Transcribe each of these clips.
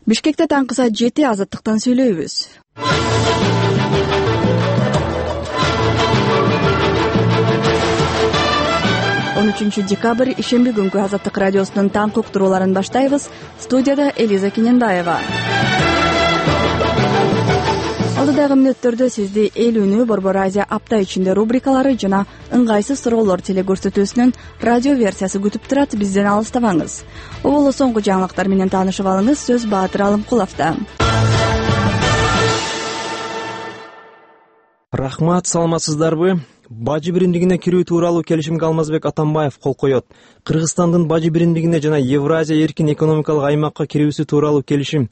Бишкекте таңкы саат 7 азаттыктан сүйлөйбүз. 13 декабрь ишемби күнгү Азаттык радиосунун таңкы уктурууларын баштайбыз. Студияда Элиза Кененбаева. Алдыдагы мүнөттөрдө сизди эл үнү Борбор Азия апта ичинде рубрикалары жана ыңгайсыз суроолор телекөрсөтүүсүнүн радио версиясы күтүп турат. Бизден алыстабаңыз. Оболо соңку жаңылыктар менен таанышып алыңыз. Сөз Баатыр Алымкуловдо. Рахмат, саламатсыздарбы? Бажы биримдигине кирүү тууралуу келишимге Алмазбек Атамбаев кол коёт. Кыргызстандын бажы биримдигине жана Евразия эркин экономикалык аймакка кирүүсү тууралуу келишим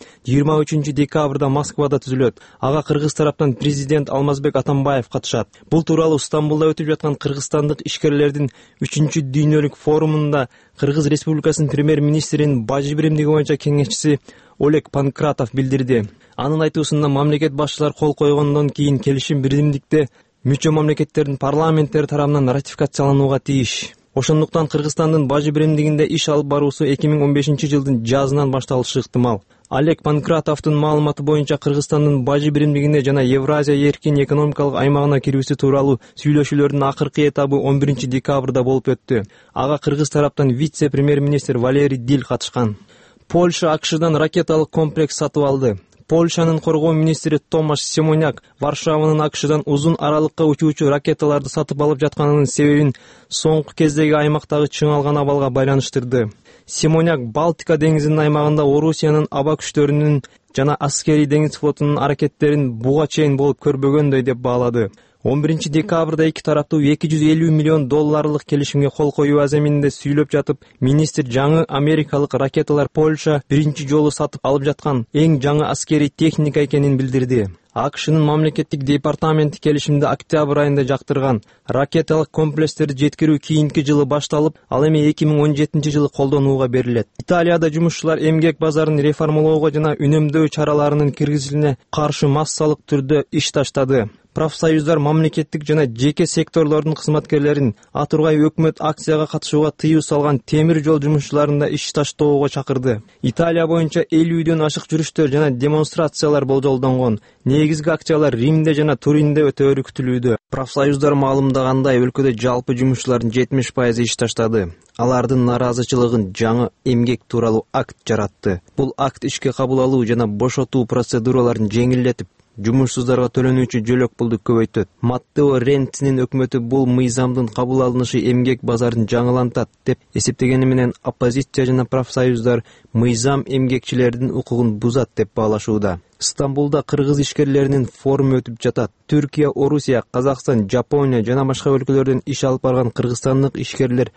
23 декабрда Москвада түзүлөт. Ага кыргыз тараптан президент Алмазбек Атамбаев катышат. Бул тууралуу Стамбулда өтүп жаткан кыргызстандык ишкерлердин 3-дүйнөлүк форумунда Кыргыз Республикасынын премьер-министринин бажы биримдиги боюнча кеңешчиси Олег Панкратов билдирди. Анын айтуусунда мамлекет башчылары кол койгондон кийин келишим биримдикте мүчө мамлекеттердин парламенттери тарабынан ратификацияланууга тийиш. Ошондуктан Кыргызстандын бажы биримдигинде иш алып баруусу 2015 жылдын жазынан башталышы ыктымал. Олег Панкратовдун маалыматы боюнча Кыргызстандын бажы биримдигине жана Евразия эркин экономикалык аймагына кирүүсү тууралуу сүйлөшүүлөрдүн акыркы этабы 11 декабрда болуп өттү. Ага кыргыз тараптан вице-премьер-министр Валерий Диль катышкан. Польша АКШдан ракеталык комплекс сатып алды. Польшанын коргоо министри Томаш Семоняк Варшаванын АКШдан узун аралыкка учуучу ракеталарды сатып алып жатканынын себебин соңку кездеги аймактагы чыңалган абалга байланыштырды. Семоняк Балтика деңизинин аймагында Орусиянын аба күчтөрүнүн жана аскерий деңиз флотунун аракеттерин буга чейин болуп көрбөгөндөй деп баалады. 11 декабрда эки тараптуу $250 миллион келишимге кол коюу аземинде сүйлөп жатып, министр жаңы америкалык ракеталар Польша биринчи жолу сатып алып жаткан эң жаңы аскерий техника экенин билдирди. АКШнын мамлекеттик департаменти келишимди октябрь айында жактырган. Ракеталык комплекстерди жеткирүү кийинки жылы башталып, ал эми 2017 жылы колдонууга берилет. Италияда жумушчулар эмгек базарын реформалоого жана үнөмдөө чараларынын киргизилишине каршы массалык түрдө иш таштады. Профсоюздар мамлекеттик жана жеке секторлордун кызматкерлерин атургай өкмөт акцияга катышууга тыюу салган темир жол жумушчуларын да иш таштоого чакырды. Италия боюнча 50дөн ашык жүрүштөр жана демонстрациялар болжолдонгон. Негизги акциялар Римде жана Туринде өтөөрү күтүлүүдө. Профсоюздар маалымдагандай, өлкөдө жалпы жумушчулардын 70% иш таштады. Алардын наразычылыгын жаңы эмгек тууралуу акт жаратты. Бул акт ишке кабыл алуу жана бошотуу процедураларын жеңилдетип, жумушсуздарга төлөнүүчү жөлөк пулду көбөйтөт. Маттео Рентинин өкмөтү бул мыйзамдын кабыл алынышы эмгек базарын жаңылантат деп эсептегени менен оппозиция жана профсоюздар мыйзам эмгекчилердин укугун бузат деп баалашууда. Стамбулда кыргыз ишкерлеринин форуму өтүп жатат. Түркия, Орусия, Казакстан, Жапония жана башка өлкөлөрдөн иш алып барган кыргызстандык ишкерлер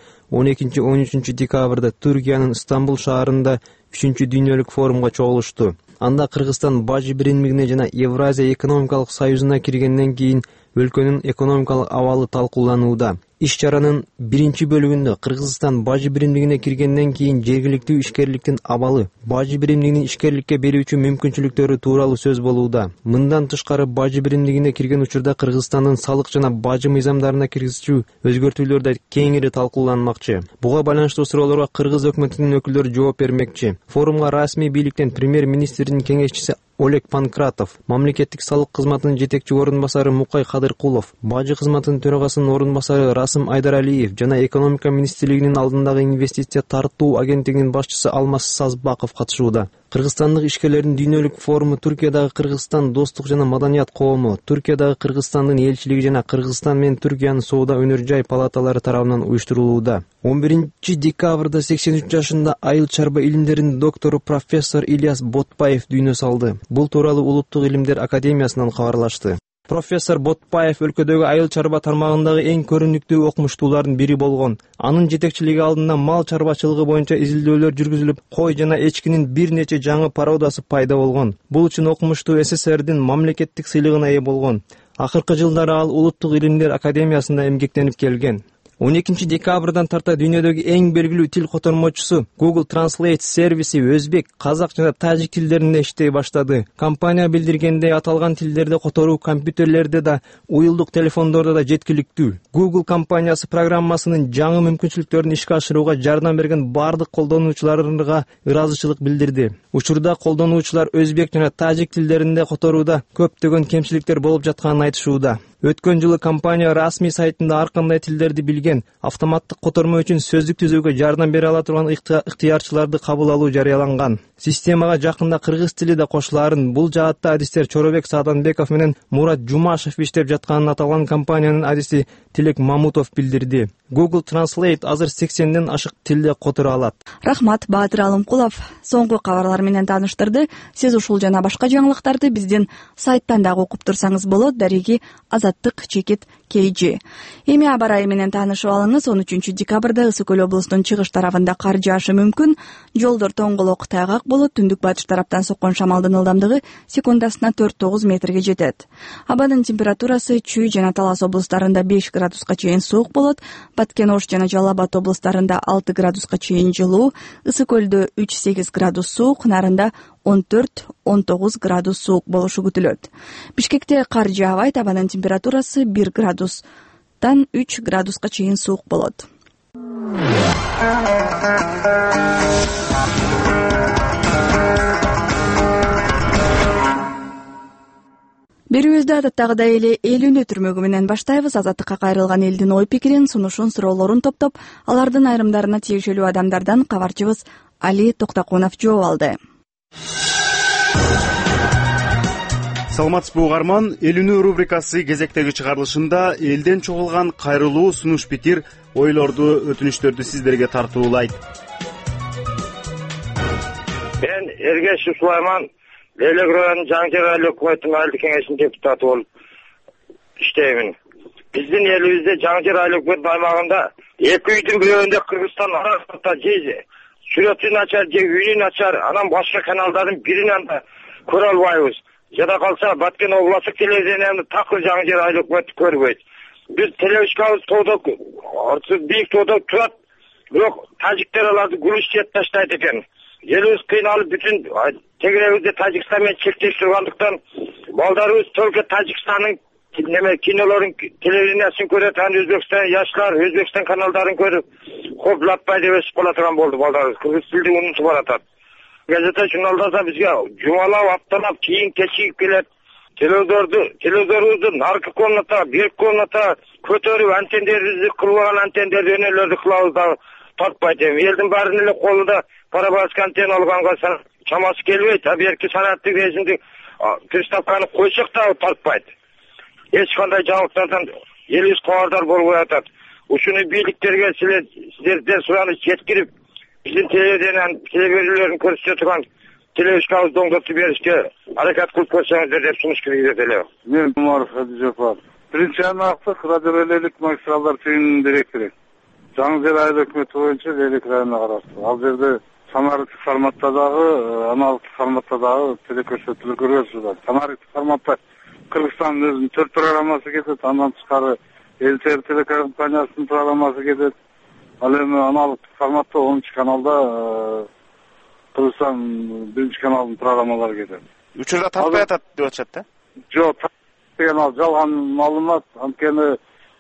12-13 декабрда Түркиянын Стамбул шаарында 3-дүйнөлүк форумга чогулушту. Анда Кыргызстан бажы биримдигине жана Евразия экономикалык союзуна киргенден кийин өлкөнүн экономикалык абалы талкууланууда. Иш-чаранын биринчи бөлүгүндө Кыргызстан бажы биримдигине киргенден кийин жергиликтүү ишкерликтин абалы, бажы биримдигинин ишкерликке берүүчү мүмкүнчүлүктөрү тууралуу сөз болууда. Мындан тышкары бажы биримдигине кирген учурда Кыргызстандын салык жана бажы мыйзамдарына киргизүүчү өзгөртүүлөр да кеңири талкууланмакчы. Буга байланыштуу суроолорго кыргыз өкмөтүнүн өкүлдөрү жооп бермекчи. Форумга расмий бийликтен премьер-министрдин кеңешчиси Олег Панкратов, мамлекеттик салык кызматынын жетекчи орун басары Мукай Кадыркулов, бажы кызматынын төрагасынын орун басары Расым Айдаралиев жана экономика министрлигинин алдындагы инвестиция тартуу агенттигинин башчысы Алмаз Сазбаков катышууда. Кыргызстандык ишкерлердин дүйнөлүк форуму Түркиядагы Кыргызстан достук жана маданият коому, Түркиядагы Кыргызстандын элчилиги жана Кыргызстан менен Түркиянын соода өнөр-жай палаталары тарабынан уюштурулууда. 11 декабрда 83 жашында айыл чарба илимдеринин доктору профессор Ильяс Ботпаев дүйнө салды. Бул тууралуу Улуттук илимдер академиясынан кабарлашты. Профессор Ботпаев өлкөдөгү айыл чарба тармагындагы эң көрүнүктүү окумуштуулардын бири болгон. Анын жетекчилиги алдында мал чарбачылыгы боюнча изилдөөлөр жүргүзүлүп, кой жана эчкинин бир нече жаңы породасы пайда болгон. Бул үчүн окумуштуу СССРдин мамлекеттик сыйлыгына ээ болгон. Акыркы жылдары ал Улуттук илимдер академиясында эмгектенип келген. 12 декабрдан тарта дүйнөдөгү эң белгилүү тил котормочусу Google Translate сервиси өзбек, казак жана тажик тилдеринде иштей баштады. Компания билдиргендей, аталган тилдерди которуу компьютерлерде да, уюлдук телефондордо да жеткиликтүү. Google компаниясы программасынын жаңы мүмкүнчүлүктөрүн ишке ашырууга жардам берген бардык колдонуучуларга ыраазычылык билдирди. Учурда колдонуучулар өзбек жана тажик тилдеринде которууда көптөгөн кемчиликтер болуп жатканын айтышууда. Өткөн жылы компания расмий сайтында ар кандай тилдерди билген, автоматтык котормо үчүн сөздүк түзүүгө жардам бере ала турган ыктыярчыларды кабыл алуу жарыяланган. Системага жакында кыргыз тили да кошулаарын, бул жаатта адистер Чоробек Сааданбеков менен Мурат Жумашев иштеп жатканын аталган компаниянын адиси Тилек Мамутов билдирди. Google Translate азыр 80ден ашык тилде которо алат. Рахмат, Баатыр Алымкулов соңку кабарлар менен тааныштырды. Сиз ушул жана башка жаңылыктарды биздин сайттан дагы окуп турсаңыз болот. Дареги @azаттык_kg. Эми аба ырайы менен таанышып алыңыз. 13 декабрда Ысык Көл облусунун чыгыш тарабында кар жаашы мүмкүн. Жолдор тоңголок, тайгак болот. Түндүк батыш тараптан соккон шамалдын ылдамдыгы секундасына 4-9 метрге жетет. Абанын температурасы Чүй жана Талас облустарында 5 градуска чейин суук болот. Баткен Ош жана Жалал Абад облустарында 6 градуска чейин жылуу, Ысык Көлдө 3-8 градус суук, Нарында 14-19 градус суук болушу күтүлөт. Бишкекте кар жаабайт, абанын температурасы 1 градустан 3 градуска чейин суук болот. Берүүбүздү адаттагыдай эле эл үнү түрмөгү менен баштайбыз. Азаттыкка кайрылган элдин ой пикирин, сунушун, суроолорун топтоп, алардын айрымдарына тиешелүү адамдардан кабарчыбыз Али Токтокунов жооп алды. Саламатсызбы угарман, эл үнү рубрикасы кезектеги чыгарылышында элден чогулган кайрылуу сунуш пикир, ойлорду, өтүнүчтөрдү сиздерге тартуулайт. Мен Эргеш Сулайман, Лейлек районунун Жаңжер айлык өкмөтүнүн айылдык кеңешинин депутаты болуп иштеймин. Биздин элибизде Жаңжер айлык өкмөтүнүн аймагында эки үйдүн бирөөндө Кыргызстан арасында же сүрөтү начар, же үнү начар, анан башка каналдардын биринен да көрө албайбыз. Жада калса Баткен областык телевидениянын такыр Жаңжер айлык өкмөтү көрбөйт. Биз телевизиябыз тоодо, бийик тоодо турат, бирок тажиктер аларды гүлүштеп таштайт экен. Элибиз кыйналып, бүтүн тегеребизде Тажикстан менен чектеш тургандыктан балдарыбыз только Тажикстандын кинолорун, телевидениясын көрөт, анан Өзбекстан жаштар, Өзбекстан каналдарын көрүп, хоплатпай деп өсүп кала турган болду балдарыбыз. Кыргыз тилди унутуп баратат. Газета журналдарда бизге жумалап, апталап, кийин кечигип келет. Телевизорубузду наркы комната, бир комната көтөрүп, антендерибизди кырылган антендерди өнөлөрдү кылабыз да тартпайт. Элдин баарынын эле колунда параболический антенна алганга чамасы келбейт. А берки санаттык режимди приставканы койсок да тартпайт. Эч кандай жаңылыктардан элибиз кабардар болбой атат. Ушуну бийликтерге силерден сураныч жеткирип, биздин телевизорлорун көрсөтө турган телевизиябызды оңдотуп беришке аракет кылып көрсөңүздөр деп сунуш киргизет эле. Мен Умаров Хадижапов. Биринчи аймактык радиолелик магистралдар түйүнүнүн директору. Жаңжер айлык өкмөтү боюнча Лейлек районуна караштуу. Ал жерде самаритик форматта дагы, аналогдук форматта дагы телекөрсөтүүлөр көргөзүлөт. Самаритик форматта Кыргызстандын өзүнүн 4 программасы кетет, андан тышкары ЛТР телекомпаниясынын программасы кетет. Ал эми аналогдук форматта 10 каналда Кыргызстан 1 каналдын программалары кетет. Учурда тартпай атат деп атышат да? Жок, деген ал жалган маалымат. Анткени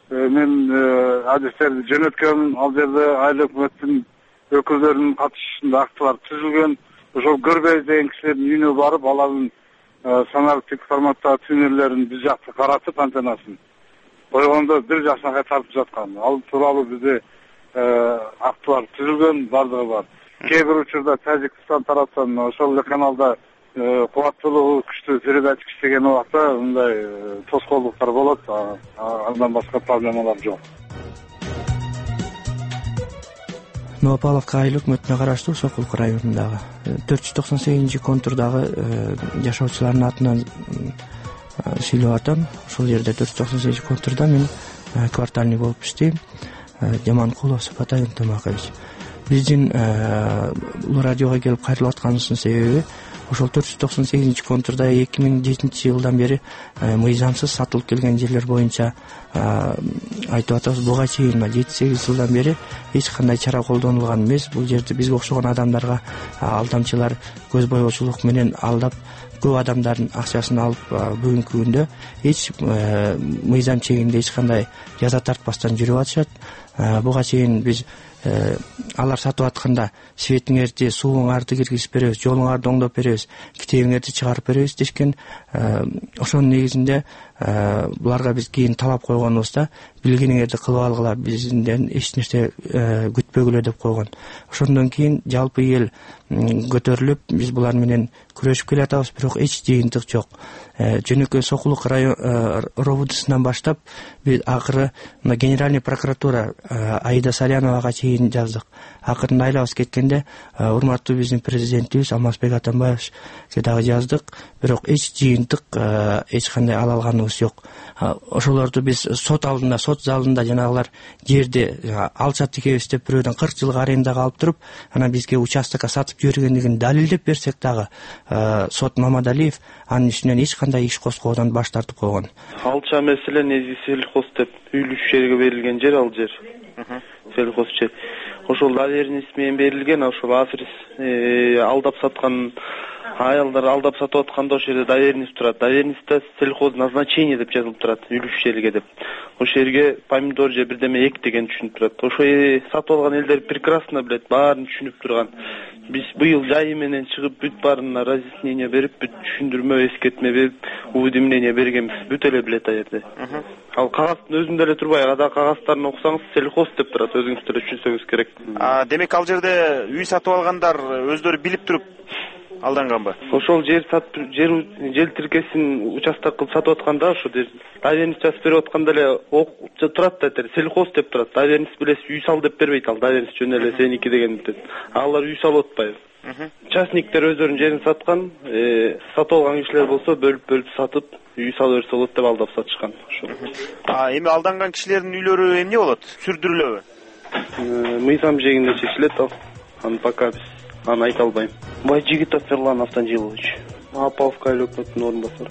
мен адистерди жөнөткөм, ал жерде айлык өкмөттүн өкүлдөрүнүн катышуусунда актылар түзүлгөн. Ошол көрбөй деген кишилердин үйүнө барып, алардын санариттик форматта түнөрлөрүн биз жакта каратып антеннасын койгондо бир жакына кайтарып жаткан. Ал тууралуу бизде актылар түзүлгөн, бардыгы бар. Кээ бир учурда Тажикстан тараптан ошол эле каналда кубаттуулугу күчтүү передача иштеген убакта мындай тоскоолдуктар болот, андан башка проблемалар жок. Новопавловка айыл өкмөтүнө караштуу Сокулук районундагы 498 контурдагы жашоочулардын атынан сүйлөп атам. Ошол жерде 498 контурда мен квартальный болуп иштейм. Жаманкулов Сапатай Ынтымакович. Биздин бул радиого келип кайрылып атканыбыздын себеби ошол 498 контурда 2007 жылдан бери мыйзамсыз сатылып келген жерлер боюнча айтып атабыз. Буга чейин 7-8 жылдан бери эч кандай чара колдонулган эмес. Бул жерде бизге окшогон адамдарга алдамчылар көз боечулук менен алдап көп адамдардын акчасын алып бүгүнкү күндө эч мыйзам чегинде эч кандай жаза тартпастан жүрүп атышат. Буга чейин биз алар сатып атканда светиңерди, сууңарды киргизип беребиз, жолуңарды оңдоп беребиз, китебиңерди чыгарып беребиз дешкен. Ошонун негизинде буларга биз кийин талап койгонубузда билгениңерди кылып алгыла, бизден эч нерсе күтпөгүлө деп койгон. Ошондон кийин жалпы эл көтөрүлүп, биз булар менен күрөшүп келатабыз, бирок эч жыйынтык жок. Жөнөкөй Сокулук РОВДсынан баштап биз акыры Генеральный прокуратура Аида Саляновага чейин жаздык. Акырында айлабыз кеткенде урматтуу биздин президентибиз Алмазбек Атамбаевичке дагы жаздык, бирок эч жыйынтык эч кандай ала алганыбыз жок. Ошолорду биз сот алдында, сот залында жанагылар жерди алчат тикебиз деп бирөөдөн 40 жылга арендага алып туруп, анан бизге участокко сатып жибергендигин далилдеп берсек дагы сот Мамадалиев анын үстүнөн эч кандай иш козгоодон баш тартып койгон. Алча маселен сельхоз деп үйлүш жерге берилген жер, ал жер сельхоз жер. Ошол доверенность менен берилген, ошол африс алдап саткан аялдар алдап сатып атканда ошол жерде доверенность турат. Доверенностьта сельхоз назначение деп жазылып турат, үйлүш жерге деп. Ошол жерге помидор же бирдеме эк деген түшүнүп турат. Ошо сатып алган элдер прекрасно билет, баарын түшүнүп турган. Биз быйыл жайы менен чыгып бүт баарына разъяснение берип, бүт түшүндүрмө, эскертме берип, уведомление бергенбиз. Бүт эле билет ал жерде. Ал кагаздын өзүндө эле турбай, ада кагаздарын окусаңыз сельхоз деп турат, өзүңүз деле түшүнсөңүз керек. Демек ал жерде үй сатып алгандар өздөрү билип туруп алданганбы? Ошол жер тиркесин участок кылып сатып атканда, ошо доверенность жазып берип атканда эле турат да, сельхоз деп турат. Доверенность билесиз, үй сал деп бербейт, ал доверенность жөн эле сеники деген дет. Алар үй салып атпайбы. Частниктер өздөрүнүн жерин саткан, сатып алган кишилер болсо бөлүп сатып, үй салып берсе болот деп алдап сатышкан. Эми алданган кишилердин үйлөрү эмне болот? Сүрдүрүлөбү? Мыйзам жегинде чечилет ал. Аны пока биз аны айта албайм. Байжигитов Ерлан Автанжилович, Апаловка айыл өкмөтүнүн орун басары.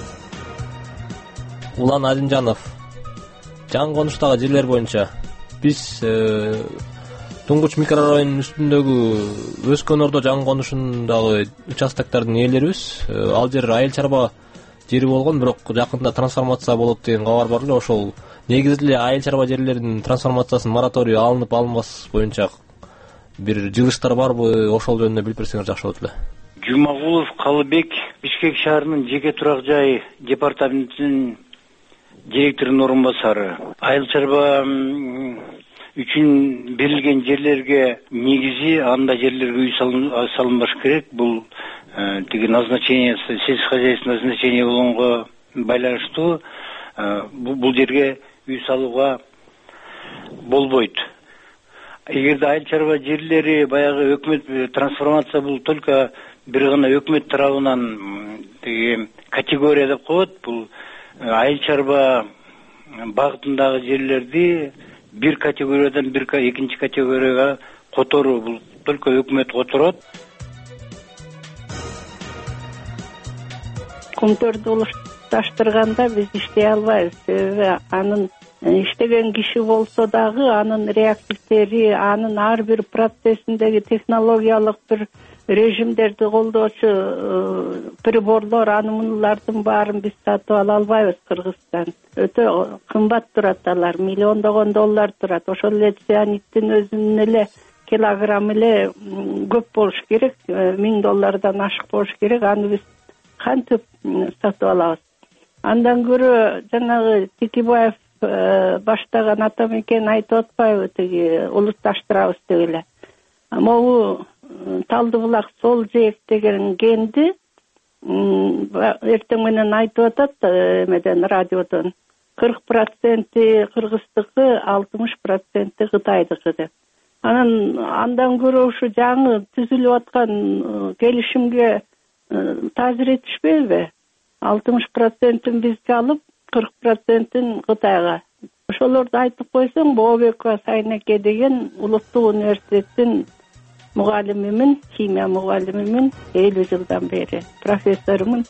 Улан Алимжанов, жаңы конуштагы жерлер боюнча биз Туңгуч микрорайонунун үстүндөгү Өскөн Ордо жаңы конушундагы участоктордун ээлерибиз. Ал жер айыл чарба жери болгон, бирок жакында трансформация болот деген кабар бар эле. Ошол негизи эле айыл чарба жерлердин трансформациясынын мораторий алынып алынбас боюнча бир жылыштар барбы? Ошол жөнүндө билип берсеңер жакшы болот эле. Жумагулов Калыбек, Бишкек шаарынын жеке турак жай департаментинин директорунун орун басары. Айыл чарба үчүн берилген жерлерге негизи анда жерлерге үй салынбаш керек. Бул тиги назначение, сельскохозяйственное назначение болгонго байланыштуу бул жерге үй салууга болбойт. Эгерде айыл чарба жерлери баягы өкмөт трансформация, бул только бир гана өкмөт тарабынан тиги категория деп коет. Бул айыл чарба багытындагы жерлерди бир категориядан экинчи категорияга которуу, бул только өкмөт которот. Көмтөрдү улушташтырганда биз иштей албайбыз. Себеби анын иштеген киши болсо дагы анын реактивдери, анын ар бир процессиндеги технологиялык бир режимдерди колдоочу приборлор, анын баарын биз сатып ала албайбыз Кыргызстан. Өтө кымбат турат алар, $миллиондогон турат. Ошол эле цианиттин өзүнүн эле килограммы эле көп болуш керек, $1000 ашык болуш керек. Аны биз кантип сатып алабыз? Андан көрө жанагы Текебаев баштаган атамекен айтып атпайбы, тиги улутташтырабыз деп эле. Могу Талды булак сол жээк деген кенди эртең менен айтып атат эмеден, радиодон. 40% кыргыздыкы, 60% Кытайдыкы деп. Андан көрө ушу жаңы түзүлүп аткан келишимге таасир этишпейби? 60%-ин бизге алып, 40%-ин Кытайга. Ошолорду айтып койсоң, Бообекова Сайнеке деген улуттук университеттин мугалимимин, химия мугалимимин, 50 жылдан бери профессорумун.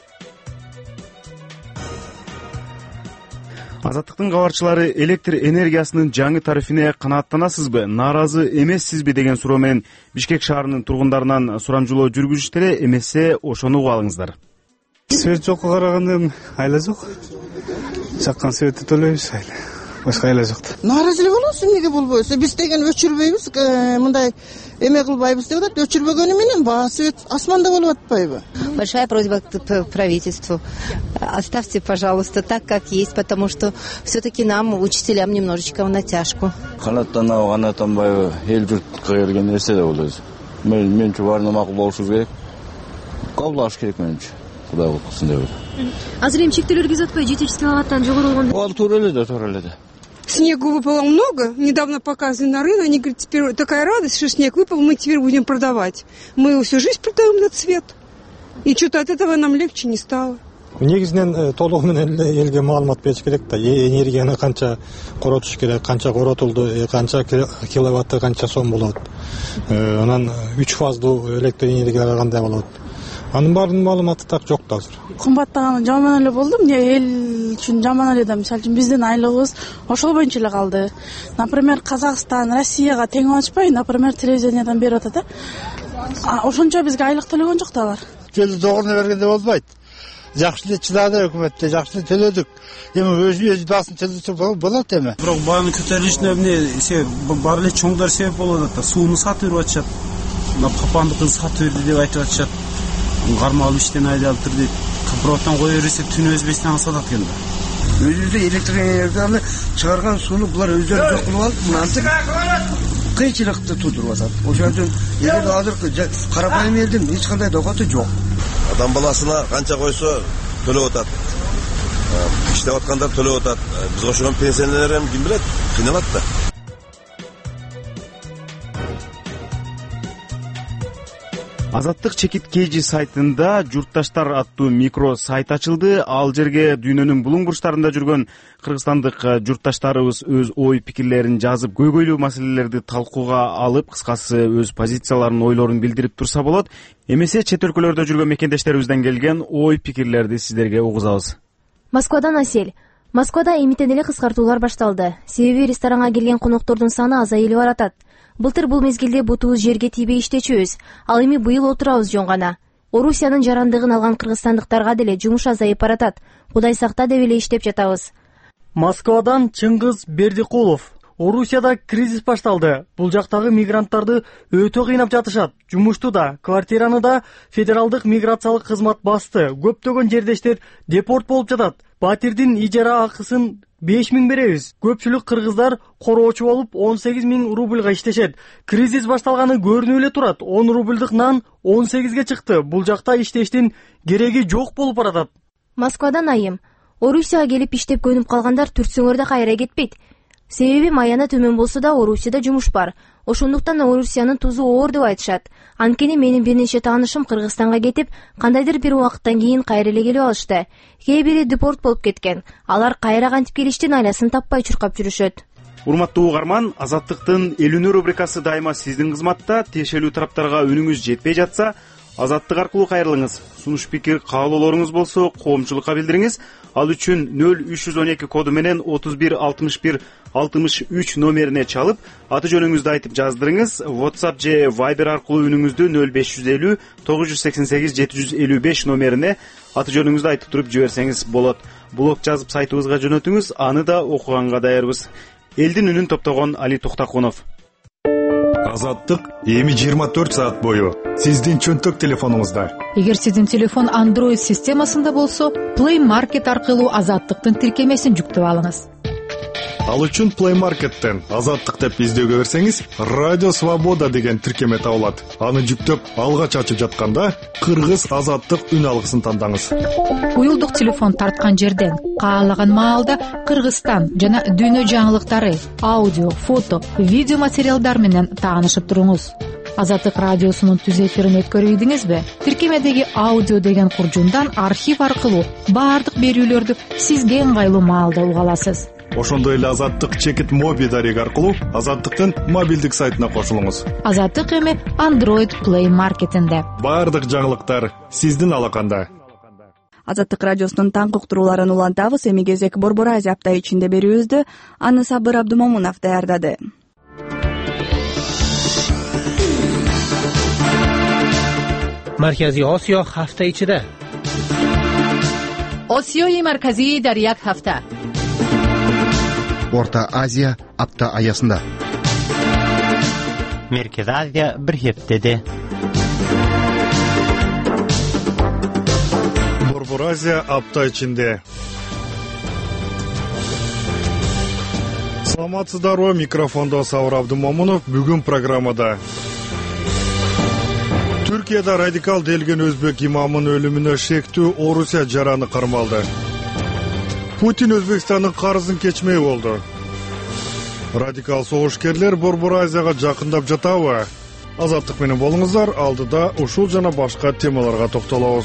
Азаттыктын кабарчылары электр энергиясынын жаңы тарифине канааттанасызбы, нааразы эмессизби деген суроо менен Бишкек шаарынын тургундарынан сурамжылоо жүргүзүштү, эмесе ошону угуп алыңыздар. Свет жокко караганда айла жок. Жаккан светти төлөйбүз айла. Башка айла жок. Нааразылык болосу, эмнеге болбойсу? Биз деген өчүрбөйбүз, мындай эме кылбайбыз деп атат. Өчүрбөгөнү менен баа свет асманда болуп атпайбы? Большая просьба к правительству. Оставьте, пожалуйста, так, как есть, потому что все-таки нам, учителям, немножечко в натяжку. Канаттанабы, канаттанбайбы, эл журтка келген нерсе да болот. Менче баарына макул болушубуз керек. Кабыл алыш керек менче. Кудай кылсын деп атат. Азыр эми чектөөлөр кирип атпайбы? Жетишсиздик абаттан жогору болгондо. Ал туура эле. Снега выпало много, недавно показывали на рынок, они говорят, теперь такая радость, что снег выпал, мы теперь будем продавать. Мы его всю жизнь продаем на цвет. И что-то от этого нам легче не стало. Негизинен толугу менен элге маалымат бериш керек да. Энергияны канча коротуш керек, канча коротулду, канча киловатты канча сом болот. Анан 3 фаздуу электр энергия кандай болот. Анын баардыгынын маалыматы так жок да азыр. Кымбаттаганы жаман эле болду. Эмне эл үчүн жаман эле да, мисалы үчүн биздин айлыгыбыз ошол боюнча эле калды. Например, Казакстан, Россияга тең алышпай, например, телевидениядан берип атат да. Ошончо бизге айлык төлөгөн жок да алар. Келди догоруна бергенде болбойт. Жакшы эле чыдады өкмөттө, жакшы эле төлөдүк. Эми өз басын төлөсө болот эми. Бирок баягы көтөрүлүшүнө эмне бар эле чоңдор себеп болуп атат. Сууну сатып берип атышат. Папандыкын сатып берди деп айтып атышат. Кармалып иштен айдалып тур дейт. Проводтон кое берсе түнү өзбекстанга сатат экен да. Өзүбүздө электр энергияны чыгарган сууну булар өздөрү жок кылып алып, мынантип кыйынчылыкты туудуруп атат. Ошон үчүн эгер азыркы карапайым элдин эч кандай докоту жок. Адам баласына канча койсо төлөп атат. Иштеп аткандар төлөп атат. Биз ошон пенсионерлер эми ким билет, кыйналат да. Азаттык чекит KG сайтында журтташтар аттуу микро сайт ачылды. Ал жерге дүйнөнүн булуң бурчтарында жүргөн кыргызстандык журтташтарыбыз өз ой пикирлерин жазып, көйгөйлүү маселелерди талкууга алып, кыскасы өз позицияларын, ойлорун билдирип турса болот. Эмесе чет өлкөлөрдө жүргөн мекендештерибизден келген ой пикирлерди сиздерге угузабыз. Москвадан Асель. Москвада эмитен эле кыскартуулар башталды. Себеби ресторанга келген коноктордун саны азайып баратат. Былтыр бул мезгилде бутубуз жерге тийбей иштечүбүз. Ал эми быйыл отурабыз жөн гана. Орусиянын жарандыгын алган кыргызстандыктарга деле жумуш азайып баратат. Кудай сакта деп эле иштеп жатабыз. Москвадан Чыңгыз Бердикулов. Орусияда кризис башталды. Бул жактагы мигранттарды өтө кыйнап жатышат. Жумушту да, квартираны да федералдык миграциялык кызмат басты. Көптөгөн жердештер депорт болуп жатат. Батирдин ижара акысын 5000 беребиз. Көпчүлүк кыргыздар короочу болуп 18.000 рубльга иштешет. Кризис башталганы көрүнүп эле турат. 10 рубльдык нан 18ге чыкты. Бул жакта иштештин кереги жок болуп баратат. Москвадан Айым. Орусияга келип иштеп көнүп калгандар түртсөңөр да кайра кетпейт. Себеби маяна төмөн болсо да Орусияда жумуш бар. Ошондуктан Орусиянын тузу оор деп айтышат. Анткени менин бир нече таанышым Кыргызстанга кетип, кандайдыр бир убакыттан кийин кайра эле келип алышты. Кээ бири депорт болуп кеткен. Алар кайра кантип келиштин айласын таппай чуркап жүрүшөт. Урматтуу угарман, Азаттыктын Элүүнү рубрикасы дайыма сиздин кызматта. Тиешелүү тараптарга үнүңүз жетпей жатса, Азаттык аркылуу кайрылыңыз. Сунуш пикир, каалоолоруңуз болсо, коомчулукка билдириңиз. Ал үчүн 0312 коду менен 31 61 63 номерине чалып, аты жөнүңүздү айтып жаздырыңыз. WhatsApp же Viber аркылуу үнүңүздү 0550 988 755 номерине аты жөнүңүздү айтып туруп жиберсеңиз болот. Блог жазып сайтыбызга жөнөтүңүз, аны да окуганга даярбыз. Элдин үнүн топтогон Али Токтакунов. Азаттык эми 24 саат бою сиздин чөнтөк телефонуңузда. Эгер сиздин телефон Android системасында болсо, Play Market аркылуу Азаттыктын тиркемесин жүктөп алыңыз. Ал үчүн Play Market'тен Азаттык деп издөөгө берсеңиз, Радио Свобода деген тиркеме табылат. Аны жүктөп, алгач ачып жатканда Кыргыз Азаттык үн алгысын тандаңыз. Уюлдук телефон тарткан жерден каалаган маалда Кыргызстан жана дүйнө жаңылыктары, аудио, фото, видео материалдар менен таанышып туруңуз. Азаттык радиосунун түз эфирин өткөрүп идиңизби? Тиркемедеги аудио деген куржундан архив аркылуу баардык берүүлөрдү сизге ыңгайлуу маалда уга аласыз. ошондой эле Азаттык чекит моби дареги аркылуу Азаттыктын мобилдик сайтына кошулуңуз. Азаттык эми Android Play маркетинде. Баардык жаңылыктар сиздин алаканда. Азаттык радиосунун таңкы уктурууларын улантабыз. Эми кезек Борбор Азия апта ичинде берүүбүздү аны Сабыр Абдумомунов даярдады. مرکزی آسیا هفته ichida. Osiyoyi markaziy dar yak hafta. Орта Азия апта аясында. Merkez Азия bir heftede. Борбор Азия апта ичинде. Саламатсыздарбы, микрофондо Сабыр Абдумомунов. Бүгүн программада Түркияда радикал делген өзбек имамын өлүмүнө шектүү Орусия жараны кармалды. Путин Өзбекстандын карызын кечмей болду. Радикал согушкерлер Борбор Азияга жакындап жатабы? Азаттык менен болуңуздар, алдыда ушул жана башка темаларга токтолобуз.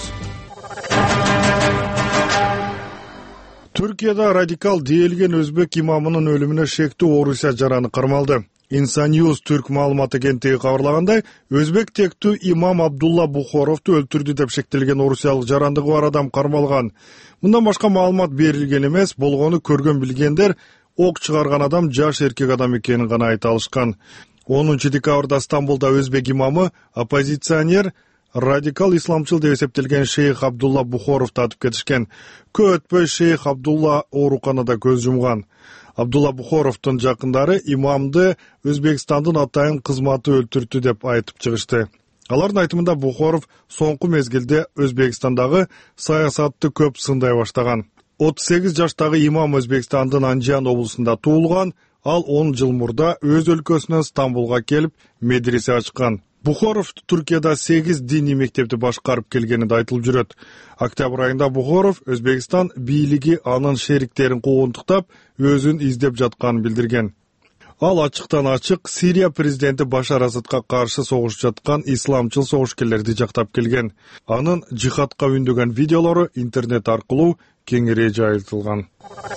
Түркияда радикал диэлген өзбек имамынын өлүмүнө шектүү Орусия жараны кармалды. Инсаньюз түрк маалымат агенттиги кабарлагандай, өзбек тектүү имам Абдулла Бухоровду өлтүрдү деп шектелген орусиялык жарандыгы бар адам кармалган. Мындан башка маалымат берилген эмес, болгону көргөн билгендер ок чыгарган адам жаш эркек адам экенин гана айта алышкан. 10 декабрда Стамбулда өзбек имамы оппозиционер радикал исламчыл деп эсептелген шейх Абдулла Бухоровду атып кетишкен. Көп өтпөй шейх Абдулла ооруканада көз жумган. Абдулла Бухоровдун жакындары имамды Өзбекстандын атайын кызматы өлтүрдү деп айтып чыгышты. Алардын айтымында Бухоров соңку мезгилде Өзбекстандагы саясатты көп сындай баштаган. 38 жаштагы имам Өзбекстандын Анжан облусунда туулган, ал 10 жыл мурда өз өлкөсүнөн Стамбулга келип медресе ачкан. Бухоров Түркияда 8 диний мектепти башкарып келгени да айтылып жүрөт. Октябрь айында Бухоров Өзбекстан бийлиги анын шериктерин куугунтуктап, өзүн издеп жатканын билдирген. Ал ачыктан ачык Сирия президенти Башар Асадка каршы согушуп жаткан исламчыл согушкерлерди жактап келген. Анын жихадка үндөгөн видеолору интернет аркылуу кеңири жайылтылган.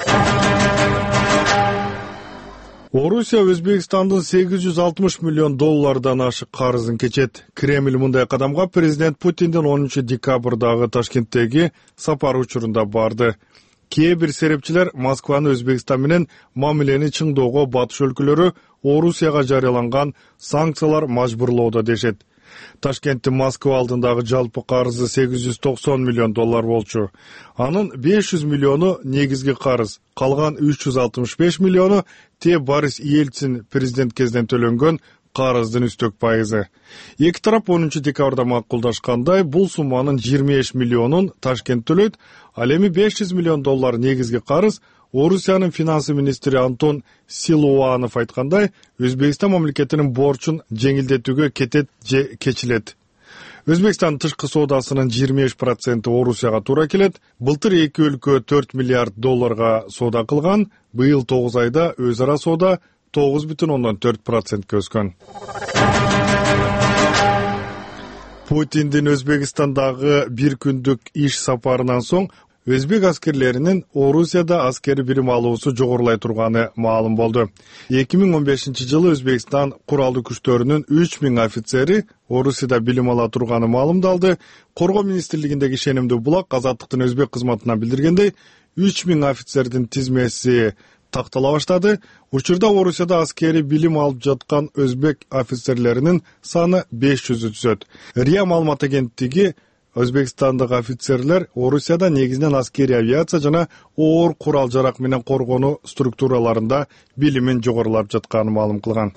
Орусия Өзбекстандын $860 миллион ашык карызын кечет. Кремль мындай кадамга президент Путиндин 10 декабрдагы Ташкенттеги сапары учурунда барды. Кээ бир серепчилер Москваны Өзбекстан менен мамилени чыңдоого батыш өлкөлөрү Орусияга жарыяланган санкциялар мажбурлоодо дешет. Ташкенттин Москва алдындагы жалпы карызы $890 миллион болчу. Анын 500 миллиону негизги карыз, калган 365 миллиону Борис Ельцин президент кезинен төлөнгөн карыздын үстөк пайызы. Эки тарап 10 декабрда макулдашкандай, бул сумманын 25 миллионун Ташкент төлөйт, ал эми $500 миллион негизги карыз. Орусиянын финансы министри Антон Силуанов айткандай, Өзбекстан мамлекетинин борчун жеңилдетүүгө кетет же кечилет. Өзбекстан тышкы соодасынын 25% Орусияга туура келет. Былтыр эки өлкө $4 миллиард соода кылган, быйыл 9 айда өз ара соода 9,4%ке өскөн. Путиндин Өзбекстандагы бир күндүк иш сапарынан соң өзбек аскерлеринин Орусияда аскери бирим алуусу жогорулай турганы маалым болду. 2015 жылы Өзбекстан куралдуу күчтөрүнүн 3000 офицери Орусияда билим ала турганы маалымдалды. Коргоо министрлигиндеги ишенимдүү булак Азаттыктын өзбек кызматына билдиргендей, 3000 офицердин тизмеси тактала баштады. Учурда Орусияда аскери билим алып жаткан өзбек офицерлеринин саны 500 түзөт. РИА маалымат агенттиги Өзбекстандагы офицерлер Орусияда негизинен аскери авиация жана оор курал жарак менен коргонуу структураларында билимин жогорулап жатканын маалым кылган.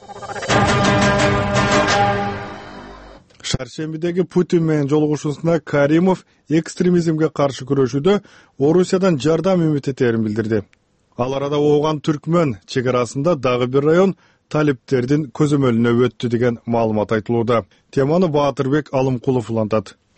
Шаршембидеги Путин менен жолугушуусунда Каримов экстремизмге каршы күрөшүүдө Орусиядан жардам үмүт этерин билдирди. Ал арада ооган түркмөн чек арасында дагы бир район талиптердин көзөмөлүнө өттү деген маалымат айтылууда. Теманы Баатырбек Алымкулов улантат.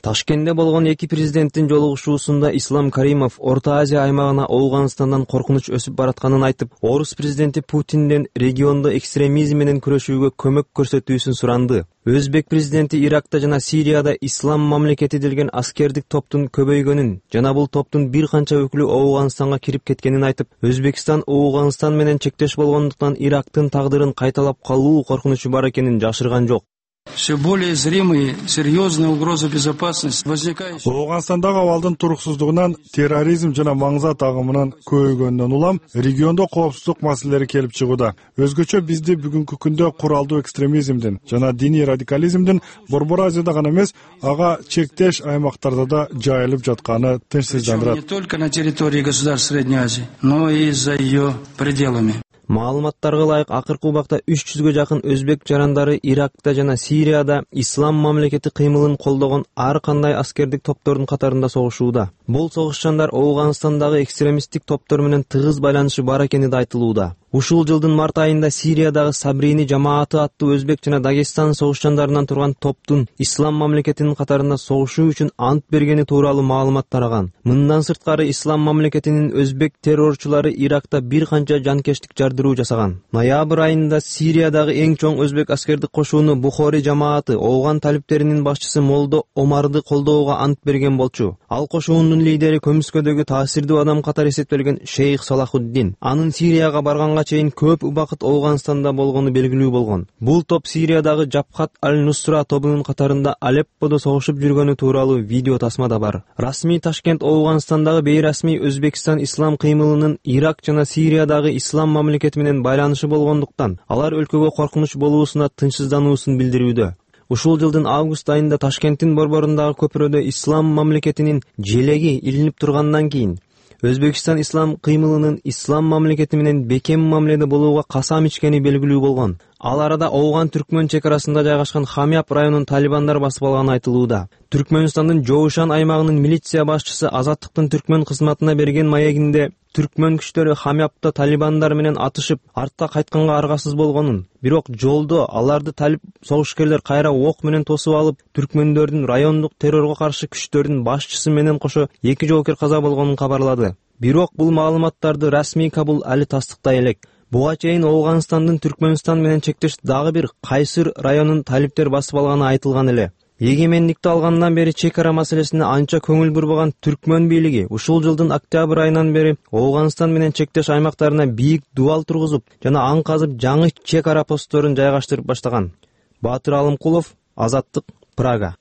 Ташкентте болгон эки президенттин жолугушуусунда Ислам Каримов Орто Азия аймагына Ооганстандан коркунуч өсүп баратканын айтып, орус президенти Путинден региондо экстремизм менен күрөшүүгө көмөк көрсөтүүсүн суранды. Өзбек президенти Иракта жана Сирияда ислам мамлекети делген аскердик топтун көбөйгөнүн жана бул топтун бир канча өкүлү Ооганстанга кирип кеткенин айтып, Өзбекстан Ооганстан менен чектеш болгондуктан Ирактын тагдырын кайталап калуу коркунучу бар экенин жашырган жок. Все более зримые, серьезные угрозы безопасности возникающие. Ооганстандагы абалдын туруксуздугунан, терроризм жана маңзат агымынын көбөйгөнүнөн улам региондо коопсуздук маселелери келип чыгууда. Өзгөчө бизди бүгүнкү күндө куралдуу экстремизмдин жана диний радикализмдин Борбор Азияда гана эмес, ага чектеш аймактарда да жайылып жатканы тынчсыздандырат. Не только на территории государств Средней Азии, но и за ее пределами. Маалыматтарга ылайык, акыркы убакта 300гө жакын өзбек жарандары Иракта жана Сирияда ислам мамлекети кыймылын колдогон ар кандай аскердик топтордун катарында согушууда. Бул согушчандар Ооганстандагы экстремисттик топтор менен тыгыз байланышы бар экени да айтылууда. Ушул жылдын март айында Сириядагы Сабрини жамааты аттуу өзбек жана Дагестан согушчандарынан турган топтун ислам мамлекетинин катарында согушуу үчүн ант бергени тууралуу маалымат тараган. Мындан сырткары ислам мамлекетинин өзбек террорчулары Иракта бир канча жанкештик жардыруу жасаган. Ноябрь айында Сириядагы эң чоң өзбек аскердик кошууну Бухори жамааты Ооган талиптеринин башчысы Молдо Омарды колдоого ант берген болчу. Ал кошуунун лидери көмүскөдөгү таасирдүү адам катары эсептелген Шейх Салахуддин. Анын Сирияга барганга чейин көп убакыт Ооганстанда болгону белгилүү болгон. Бул топ Сириядагы Жабхат аль-Нусра тобунун катарында Алепподо согушуп жүргөнү тууралуу видео тасма да бар. Расмий Ташкент Ооганстандагы бейрасмий Өзбекстан ислам кыймылынын Ирак жана Сириядагы ислам мамлекети менен байланышы болгондуктан алар өлкөгө коркунуч болуусуна тынчсыздануусун билдирүүдө. Ушул жылдын август айында Ташкенттин борборундагы көпүрөдө ислам мамлекетинин желеги илинип тургандан кийин Өзбекстан ислам кыймылынын ислам мамлекети менен бекем мамиледе болууга касам ичкени белгилүү болгон. Ал арада Ооган-Түркмөн чек арасында жайгашкан Хамяб районун талибандар басып алганы айтылууда. Түркмөнстандын Жоушан аймагынын милиция башчысы Азаттыктын Түркмөн кызматына берген маегинде Түркмөн күчтөрү Хамябда талибандар менен атышып, артка кайтканга аргасыз болгонун, бирок жолдо аларды талип согушкерлер кайра ок менен тосуп алып, түркмөндөрдүн райондук террорго каршы күчтөрдүн башчысы менен кошо 2 жоокер каза болгонун кабарлады. Бирок бул маалыматтарды расмий Кабул али тастыктай элек. Буга чейин Ооганстандын Түркмөнстан менен чектеш дагы бир Кайсыр районун талиптер басып алганы айтылган эле. Эгемендикти алгандан бери чек ара маселесине анча көңүл бурбаган Түркмөн бийлиги ушул жылдын октябрь айынан бери Ооганстан менен чектеш аймактарына бийик дубал тургузуп жана аң казып жаңы чек ара постторун жайгаштырып баштаган. Баатыр Алымкулов, Азаттык, Прага.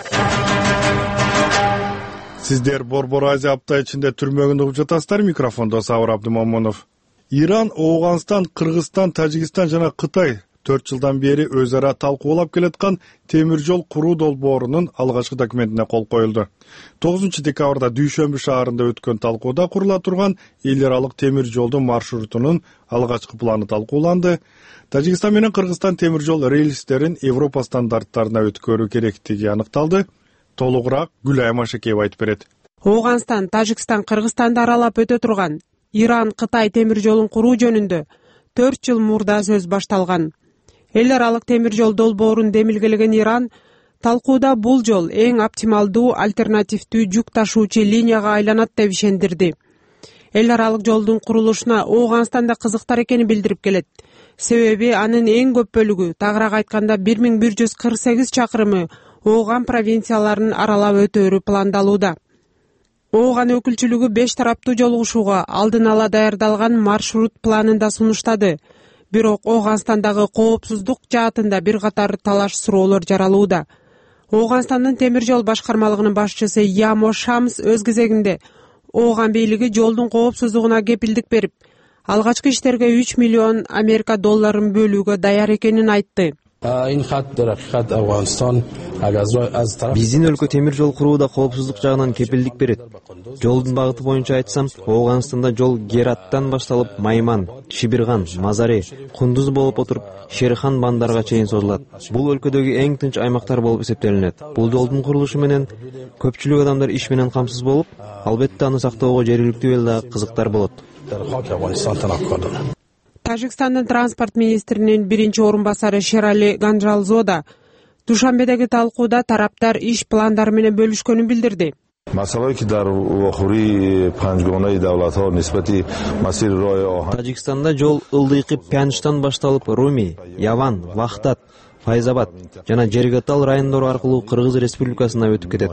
Сиздер Борбор Азия апта ичинде түрмөгүндө угуп жатасыздар. Микрофондо Сабыр Абдымомунов. Иран, Ооганстан, Кыргызстан, Тажикстан жана Кытай 4 жылдан бери өз ара талкуулап келаткан темир жол куруу долбоорунун алгачкы документине кол коюлду. 9-декабрда Дүйшөмбү шаарында өткөн талкууда курула турган эл аралык темир жолдун маршрутунун алгачкы планы талкууланды. Тажикстан менен Кыргызстан темир жол рельстерин Европа стандарттарына өткөрүү керектиги аныкталды. Толугураак Гүлай Машекеева айтып берет. Ооганстан, Тажикстан, Кыргызстанды аралап өтө турган Иран, Кытай темир жолун куруу жөнүндө 4 жыл мурда сөз башталган. Эл аралык темир жол долбоорун демилгелеген Иран талкууда бул жол эң оптималдуу альтернативдүү жүк ташуучу линияга айланат деп ишендирди. Эл аралык жолдун курулушуна Ооганстанда кызыктар экени билдирип келет. Себеби анын эң көп бөлүгү, тагыраак айтканда 1148 чакырымы Ооган провинцияларын аралап өтөөрү пландалууда. Ооган өкүлчүлүгү 5 тараптуу жолугушууга алдын ала даярдалган маршрут планын да сунуштады. Бирок Ооганстандагы коопсуздук жаатында бир катар талаш суроолор жаралууда. Ооганстандын темир жол башкармалыгынын башчысы Ямо Шамс өз кезегинде Ооган бийлиги жолдун коопсуздугуна кепилдик берип, алгачкы иштерге 3 миллион Америка долларын бөлүүгө даяр экенин айтты. Биздин өлкө темир жол курууда коопсуздук жагынан кепилдик берет. Жолдун багыты боюнча айтсам, Ооганстанда жол Гераттан башталып Майман, Шибирган, Мазари, Кундуз болуп отуруп Шерихан бандарга чейин созулат. Бул өлкөдөгү эң тынч аймактар болуп эсептелинет. Бул жолдун курулушу менен көпчүлүк адамдар иш менен камсыз болуп, албетте аны сактоого жергиликтүү эл дагы кызыктар болот. Тажикстандын транспорт министринин биринчи орун басары Шерали Ганжалзода Душанбедеги талкууда тараптар иш пландары менен бөлүшкөнүн билдирди. Тажикстанда жол ылдыйкы Пянчтан башталып Руми, Яван, Вахтат, Файзабад жана Жергатал райондору аркылуу Кыргыз Республикасына өтүп кетет.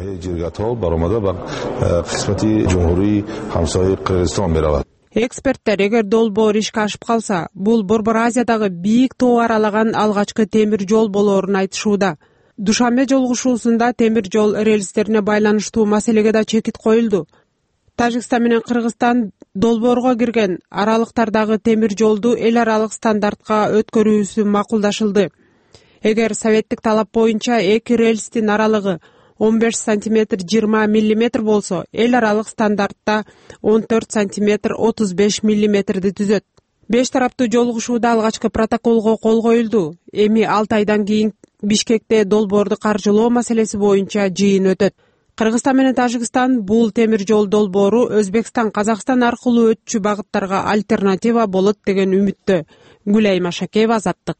Эксперттер эгер долбоор ишке ашып калса, бул Борбор Азиядагы бийик тоо аралаган алгачкы темир жол болоорун айтышууда. Душанбе жолугушуусунда темир жол рельстерине байланыштуу маселеге да чекит коюлду. Тажикстан менен Кыргызстан долбоорго кирген аралыктардагы темир жолду эл аралык стандартка өткөрүүсү макулдашылды. Эгер советтик талап боюнча эки рельстин аралыгы 15 сантиметр 20 миллиметр болсо, эл аралык стандартта 14 сантиметр 35 миллиметрди түзөт. 5 тараптуу жолугушууда алгачкы протоколго кол коюлду. Эми 6 айдан кийин Бишкекте долбоорду каржылоо маселеси боюнча жыйын өтөт. Кыргызстан менен Тажикстан бул темир жол долбоору Өзбекстан, Казакстан аркылуу өтчү багыттарга альтернатива болот деген үмүттө. Гүлай Машакеева, Азаттык.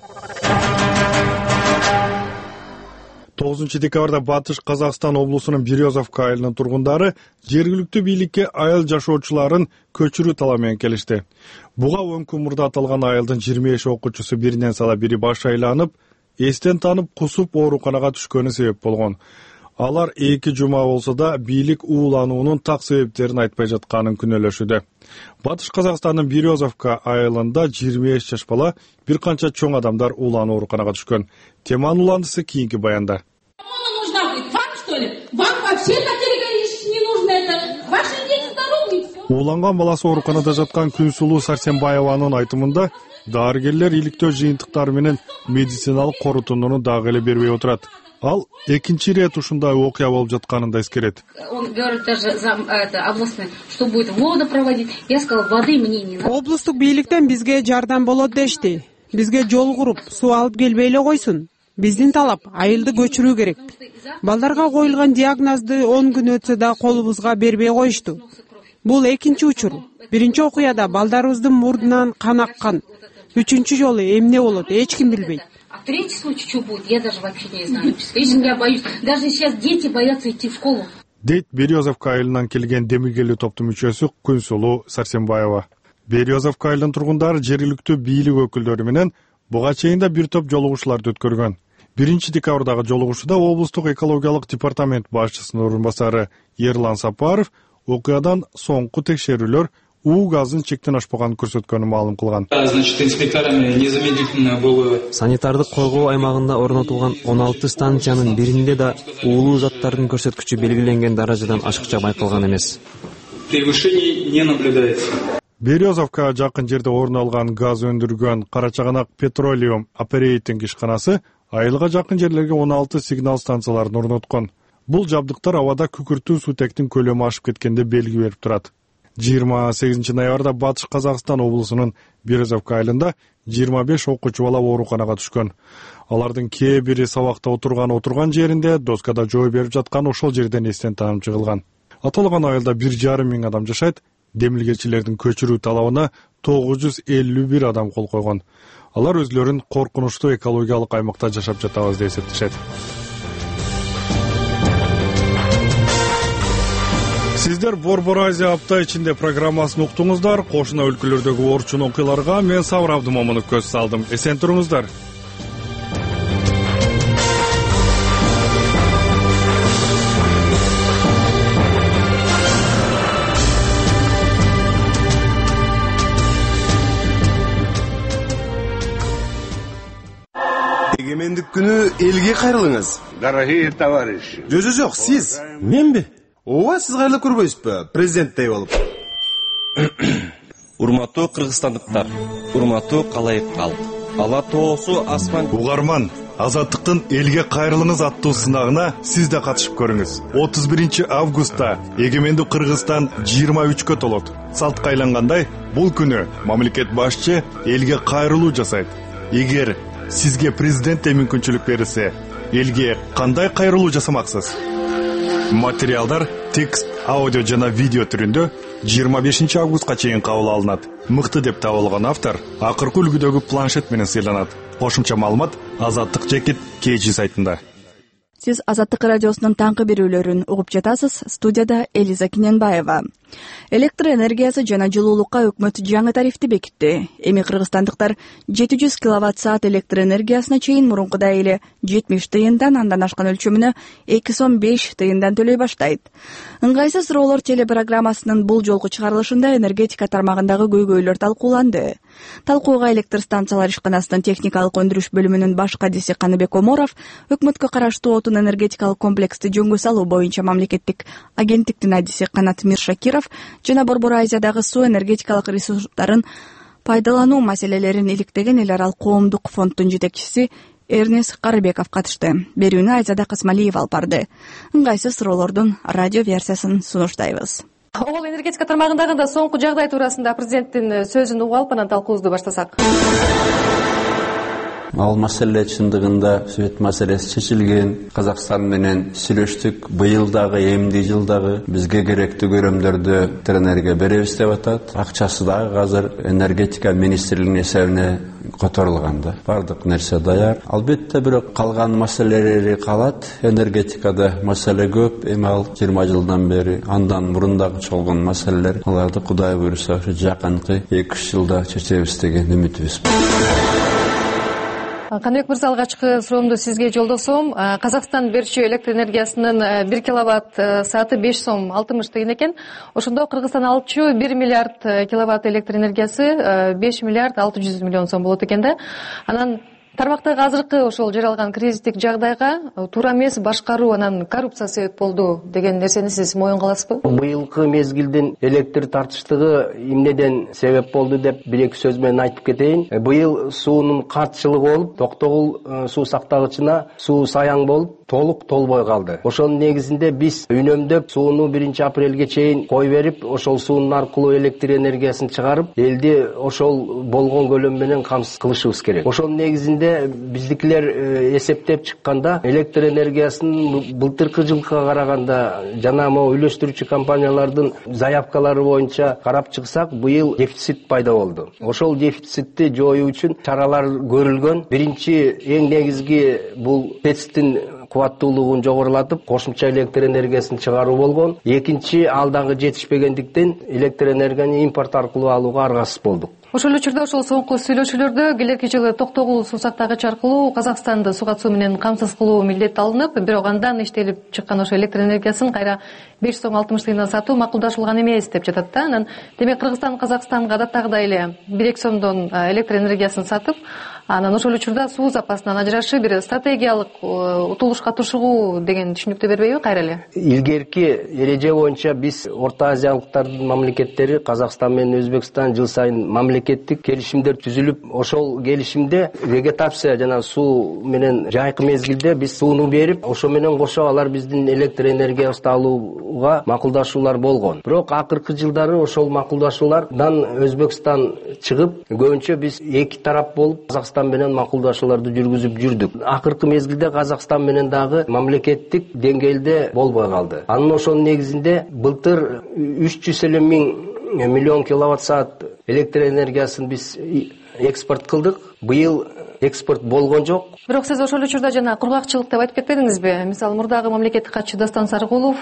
9 декабрда Батыш Казакстан облусунун Березовка айылынын тургундары жергиликтүү бийликке айыл жашоочуларын көчүрүү талабы менен келишти. Буга өңкү мурда аталган айылдын 25 окуучусу биринен сала бири баш айланып, эстен танып кусуп ооруканага түшкөнү себеп болгон. Алар 2 жума болсо да бийлик уулануунун так себептерин айтпай жатканын күнөөлөшүүдө. Батыш Казакстандын Березовка айылында 25 жаш бала, бир канча чоң адамдар ууланып ооруканага түшкөн. Теманын уландысы кийинки баянда. Ууланган баласы ооруканада жаткан Күнсулуу Сарсенбаеванын айтымында дарыгерлер иликтөө жыйынтыктары менен медициналык корутууну дагы эле бербей отурат. Ал экинчи рет ушундай окуя болуп жатканын да эскерет. Он говорит даже областной, что будет воду проводить. Я сказал, воды мне не надо. Облустук бийликтен бизге жардам болот дешти. Бизге жол куруп, суу алып келбей эле койсун. Биздин талап айылды көчүрүү керек. Балдарга коюлган диагнозду 10 күн өтсө да колубузга бербей коюшту. Бул экинчи учур. Биринчи окуяда балдарыбыздын мурдунан кан аккан. Үчүнчү жолу эмне болот, эч ким билбейт. А третий случай, что будет, я даже вообще не знаю. Если я боюсь, даже сейчас дети боятся идти в школу. Дейт Березовка айылынан келген демилгелүү топтун мүчөсү Күнсулуу Сарсенбаева. Березовка айылынын тургундары жергиликтүү бийлик өкүлдөрү менен буга чейин да бир топ жолугушууларды өткөргөн. 1 декабрдагы жолугушууда облустук экологиялык департамент башчысынын орун басары Ерлан Сапаров окуядан соңку текшерүүлөр уу газын чектен ашпаганын көрсөткөнүн маалым кылган. Значит, инспекторами незамедлительно было... Санитардык коргоо аймагында орнотулган 16 станциянын биринде да уулуу заттардын көрсөткүчү белгиленген даражадан ашыкча байкалган эмес. Превышений не наблюдается. Березовка жакын жерде орун алган газ өндүргөн Карачаганак Petroleum Operating ишканасы айылга жакын жерлерге 16 сигнал станцияларын орноткон. Бул жабдыктар абада күкүртүү суутектин көлөмү ашып кеткенде белги берип турат. 28 ноябрда Батыш Казакстан облусунун Березовка айылында 25 окуучу бала ооруканага түшкөн. Алардын кээ бири сабакта отурган жеринде доскада жоо берип жаткан ошол жерден эстен таанып чыгылган. Аталган айылда 1,5 миң адам жашайт. Демилгечилердин көчүрүү талабына 951 адам кол койгон. Алар өзлөрүн коркунучтуу экологиялык аймакта жашап жатабыз деп эсептешет. Сиздер Борбор Азия апта ичинде программасын уктуңуздар. Кошуна өлкөлөрдөгү орчун окуяларга мен Сабыр Абдымомунов көз салдым. Эсен туруңуздар. Эгемендик күнү элге кайрылыңыз. Дорогие товарищи. Жок, сиз. Менби? Ооба, сиз кайрылып көрбөйсүзбү? Президенттей болуп. Урматтуу кыргызстандыктар, урматтуу калайык калк. Ала тоосу асман. Угарман, Азаттыктын элге кайрылыңыз аттуу сынагына сиз да катышып көрүңүз. 31 августта Эгемендүү Кыргызстан 23кө толот. Салтка айлангандай, бул күнү мамлекет башчы элге кайрылуу жасайт. Эгер сизге президентте мүмкүнчүлүк берилсе, элге кандай кайрылуу жасамаксыз? Материалдар текст, аудио жана видео түрүндө 25 августка чейин кабыл алынат. Мыкты деп табылган автор акыркы үлгүдөгү планшет менен сыйланат. Кошумча маалымат Азаттык Жекит KG сайтында. Сиз Азаттык радиосунун таңкы берүүлөрүн угуп жатасыз. Студияда Элиза Киненбаева. Электр энергиясы жана жылуулукка өкмөт жаңы тарифти бекитти. Эми кыргызстандыктар 700 киловатт-саат электр энергиясына чейин мурункудай эле 70 тыйындан андан ашкан өлчөмүнө 2 сом 5 тыйындан төлөй баштайт. Ыңгайсыз суроолор телепрограммасынын бул жолку чыгарылышында энергетика тармагындагы көйгөйлөр талкууланды. Талкууга электр станциялар ишканасынын техникалык өндүрүш бөлүмүнүн баш кадиси Каныбек Оморов өкмөткө караштуу отун энергетикалык комплексти жөнгө салуу боюнча мамлекеттик агенттиктин адиси Канат Миршакиров жана Борбор Азиядагы суу энергетикалык ресурстарын пайдалануу маселелерин иликтеген эл аралык коомдук фонддун жетекчиси Эрнес Карыбеков катышты. Берүүнү Айзада Касмалиева алып барды. Ыңгайсыз суроолордун радио версиясын сунуштайбыз. Ол энергетика тармагындагы да соңку жагдай туурасында президенттин сөзүн угуп алып, анан талкуубузду баштасак. Ал маселе чындыгында сөт маселеси чечилген. Казакстан менен сүйлөштүк. Быйыл дагы, эмди жыл дагы бизге керектүү көрөмдөрдү энергия беребиз деп атат. Акчасы дагы азыр энергетика министрлигинин эсебине которулган да. Бардык нерсе даяр. Албетте бирок калган маселелери калат. Энергетикада маселе көп. Эми ал 20 жылдан бери андан мурун дагы чогулган маселелер. Аларды Кудай буйруса жакынкы 2-3 жылда чечебиз деген үмүтүбүз бар. Каныбек мырза, алгачкы суроомду сизге жолдосом. Казакстан берчү электр энергиясынын 1 киловатт сааты 5 сом 60 тыйын экен. Ошондо Кыргызстан алчу 1 миллиард киловатт электр энергиясы 5 миллиард 600 миллион сом болот экен да. Анан тармактагы азыркы ошол жаралган кризистик жагдайга туура эмес башкаруу, анан коррупция себеп болду деген нерсени сиз моюнга аласызбы? Быйылкы мезгилдин электр тартыштыгы эмнеден себеп болду деп бир-эки сөз менен айтып кетейин. Быйыл суунун картчылыгы болуп, Токтогул суу сактагычына суу саяң болуп, толук толбой калды. Ошонун негизинде биз үнөмдөп сууну 1 апрелге чейин кой берип, ошол суунун аркылуу электр энергиясын чыгарып, элди ошол болгон көлөм менен камсыз кылышыбыз керек. Ошонун негизинде биздикилер эсептеп чыкканда электр энергиясынын былтыркы жылга караганда жана могу үйлөштүрүүчү компаниялардын заявкалары боюнча карап чыксак, быйыл дефицит пайда болду. Ошол дефицитти жоюу үчүн чаралар көрүлгөн. Биринчи эң негизги бул ТЭЦтин кубаттуулугун жогорулатып, кошумча электр энергиясын чыгаруу болгон. Экинчи, ал дагы жетишпегендиктен электр энергияны импорт аркылуу алууга аргасыз болдук. Ошол учурда ошол соңку сүйлөшүүлөрдө келерки жылы Токтогул суу сактагыч аркылуу Казакстанды сууга суу менен камсыз кылуу милдет алынып, бирок андан иштелип чыккан ошо электр энергиясын кайра 5 сом 60 тыйындан сатуу макулдашылган эмес деп жатат да. Анан демек Кыргызстан Казакстанга адаттагыдай эле 1-2 сомдон электр энергиясын сатып, анан ошол учурда суу запасынан ажырашы бир стратегиялык утулушка тушугуу деген түшүнүктү бербейби кайра эле? Илгерки эреже боюнча биз Орто Азиялыктардын мамлекеттери Казакстан менен Өзбекстан жыл сайын мамлекеттик келишимдер түзүлүп, ошол келишимде вегетация жана суу менен жайкы мезгилде биз сууну берип, ошо менен кошо алар биздин электр энергиябызды алууга макулдашуулар болгон. Бирок акыркы жылдары ошол макулдашуулардан Өзбекстан чыгып, көбүнчө биз эки тарап болуп Казакстан менен макулдашууларды жүргүзүп жүрдүк. Акыркы мезгилде Казакстан менен дагы мамлекеттик деңгээлде болбой калды. Анын ошонун негизинде былтыр 300 миллион киловатт-саат электр энергиясын биз экспорт кылдык. Быйыл экспорт болгон жок. Бирок сиз ошол учурда жана кургакчылык деп айтып кетпедиңизби? Мисалы, мурдагы мамлекеттик катчы Дастан Сарыкулов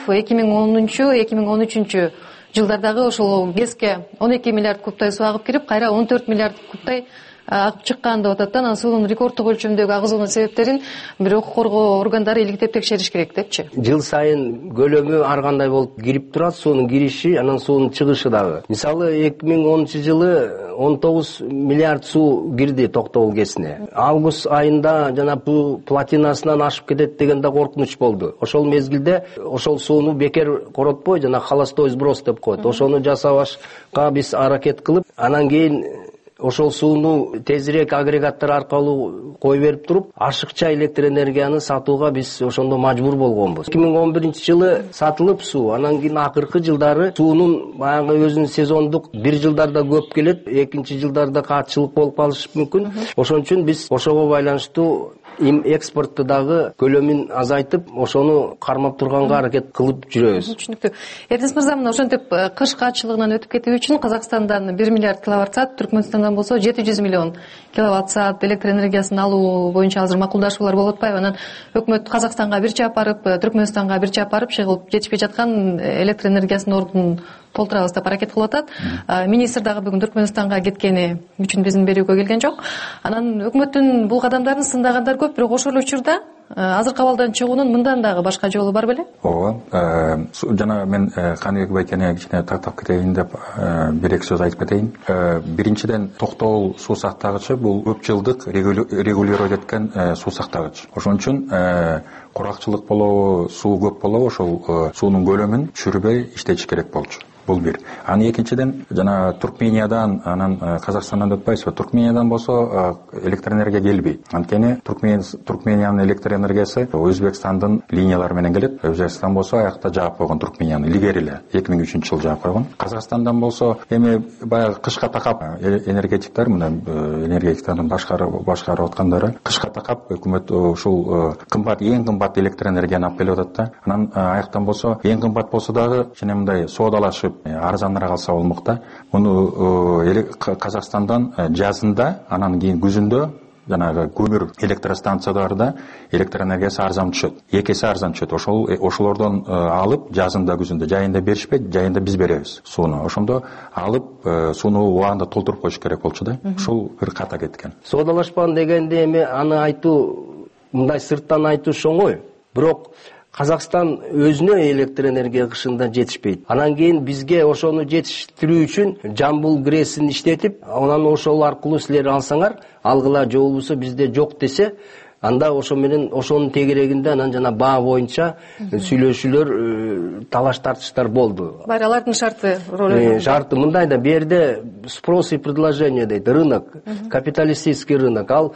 2010-2013 жылдардагы ошол ГЭСке 12 миллиард кубтай суу агып кирип, кайра 14 миллиард кубтай агып чыккан деп атат да. Анан суунун рекорддук өлчөмдөгү агызуунун себептерин бирок коргоо органдары иликтеп текшериш керек депчи. Жыл сайын көлөмү ар кандай болуп кирип турат, суунун кириши, анан суунун чыгышы дагы. Мисалы 2010-жылы 19 миллиард суу кирди Токтогул ГЭСине. Август айында жана бул платинасынан ашып кетет деген да коркунуч болду. Ошол мезгилде ошол сууну бекер коротпой жана холостой сброс деп коет. Ошону жасабашка биз аракет кылып, анан кийин ошол сууну тезирээк агрегаттар аркылуу кой берип туруп, ашыкча электр энергияны сатууга биз ошондо мажбур болгонбуз. 2011-жылы сатылып суу, анан кийин акыркы жылдары суунун баягы өзүнүн сезондук бир жылдарда көп келет, экинчи жылдарда катчылык болуп калышы мүмкүн. Ошон үчүн биз ошого байланыштуу экспортту дагы көлөмүн азайтып ошону кармап турганга аракет кылып жүрөбүз. Түшүнүктүү. Эрдинис мырза, мына ошентип кыш катчылыгынан өтүп кетүү үчүн Казакстандан 1 миллиард киловатт саат, Түркмөнстандан болсо 700 миллион киловатт саат электр энергиясын алуу боюнча азыр макулдашуулар болуп атпайбы? Анан өкмөт Казакстанга бир чап барып, Түркмөнстанга бир чап барып, чыгылып жетишпей жаткан электр энергиясынын ордун толтурабыз деп аракет кылып атат. Министр дагы бүгүн Түркмөнстанга кеткени үчүн биздин берүүгө келген жок. Анан өкмөттүн бул кадамдарын сындагандар көп, бирок ошол учурда азыркы абалдан чыгуунун мындан дагы башка жолу бар беле? Ооба. Жана мен Каныбек байкене кичине тактап кетейин деп бир эки сөз айтып кетейин. Биринчиден, токтогул суу сактагычы бул көп жылдык регулировать эткен суу сактагыч. Ошон үчүн куракчылык болобу, суу көп болобу, ошол суунун көлөмүн түшүрбөй иштетиш керек болчу. Бул бир. Анан экинчиден, жана Туркмениядан, анан Казакстандан өтпөйсү. Туркмениядан болсо электр энергия келбейт. Анткени Туркмениянын электр энергиясы Өзбекстандын линиялары менен келет. Өзбекстан болсо аякта жаап койгон Туркменияны илгери эле 2003-жылы жаап койгон. Казакстандан болсо эми баягы кышка такап энергетиктер, мына энергетиктердин башкарып аткандары кышка такап өкмөт ушул кымбат, эң кымбат электр энергияны алып келип атат да. Анан аяктан болсо эң кымбат болсо дагы кичине мындай соодалашып арзаныраак алса болмок да. Муну Казакстандан жазында, анан кийин күзүндө жанагы көмүр электростанцияларда электр энергиясы арзан түшөт. Экеси арзан түшөт. Ошолордон алып жазында, күзүндө, жайында беришпейт, жайында биз беребиз сууну. Ошондо алып сууну убагында толтуруп коюш керек болчу да. Ушул бир ката кеткен. Соодалашпан дегенде эми аны айтуу, мындай сырттан айтуу оңой. Бирок Казакстан өзүнө электр энергия кышында жетишпейт. Анан кийин бизге ошону жетиштирүү үчүн Жамбыл ГРЭСин иштетип, анан ошол аркылуу силер алсаңар, алгыла, же болбосо бизде жок десе, анда ошо менен ошонун тегерегинде анан жана баа боюнча сүйлөшүүлөр, талаш тартыштар болду. Бар, алардын шарты шарты мындай да, берде спрос и предложение дейт, рынок, капиталистический рынок. Ал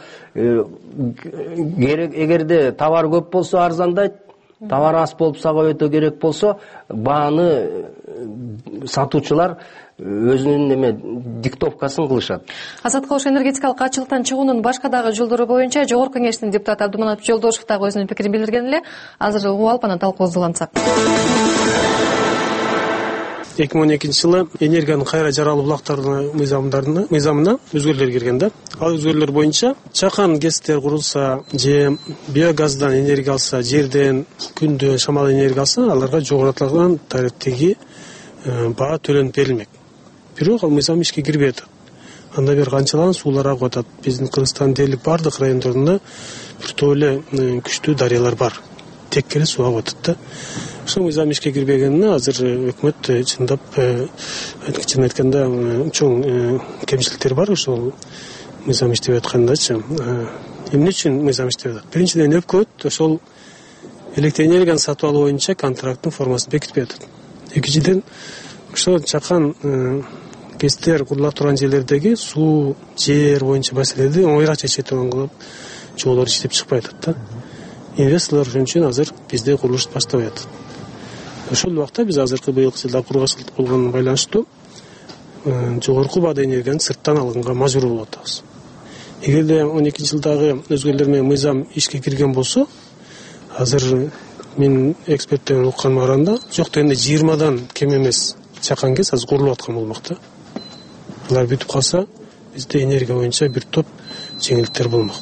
эгерде товар көп болсо арзандайт, товар аз болуп сага өтө керек болсо, бааны сатуучулар өзүнүн диктовкасын кылышат. Азат кош энергетикалык катчылыктан чыгуунун башка дагы жолдору боюнча Жогорку Кеңештин депутаты Абдуманап Жолдошев дагы өзүнүн пикирин билдирген эле. Азыр угуп алып анан талкуубузду улантсак. 2012-жылы энергиянын кайра жаралуу булактарына мыйзамына өзгөрүүлөр кирген да. Ал өзгөрүүлөр боюнча чакан ГЭСтер курулса же биогаздан энергия алса, жерден, күндөн шамал энергия алса, аларга жогорулган тарифтеги баа төлөнүп берилмек. Бирок ал мыйзам ишке кирбей атат. Анда бир канчалган суулар агып атат. Биздин Кыргызстан дээрлик бардык райондорунда бир топ эле күчтүү дарыялар бар. Теккери суу агып атат да. Ошол мыйзам ишке кирбегенине азыр өкмөт чындап чын айтканда чоң кемчиликтер бар ошол мыйзам иштеп аткандачы. Эмне үчүн мыйзам иштеп атат? Биринчиден, өкмөт ошол электр энергияны сатып алуу боюнча контракттын формасын бекитпей атат. Экинчиден, ошол чакан ГЭСтер курулуп турган жерлердеги суу, жер боюнча маселелерди оңоюраак чечет болгон жолдор иштеп чыкпай атат да. Инвесторлор ошон үчүн азыр бизде курулуш баштабай атат. Ошол убакта биз азыркы быйылкы жылда кургашылык болгон байланыштуу жогорку баада энергияны сырттан алганга мажбур болуп атабыз. Эгерде 12-жылдагы өзгөрүүлөр менен мыйзам ишке кирген болсо, азыр мен эксперттерден укканыма караганда жок дегенде 20дан кем эмес чакан ГЭС азыр курулуп аткан болмок да. Булар бүтүп калса, бизде энергия боюнча бир топ жеңилдиктер болмок.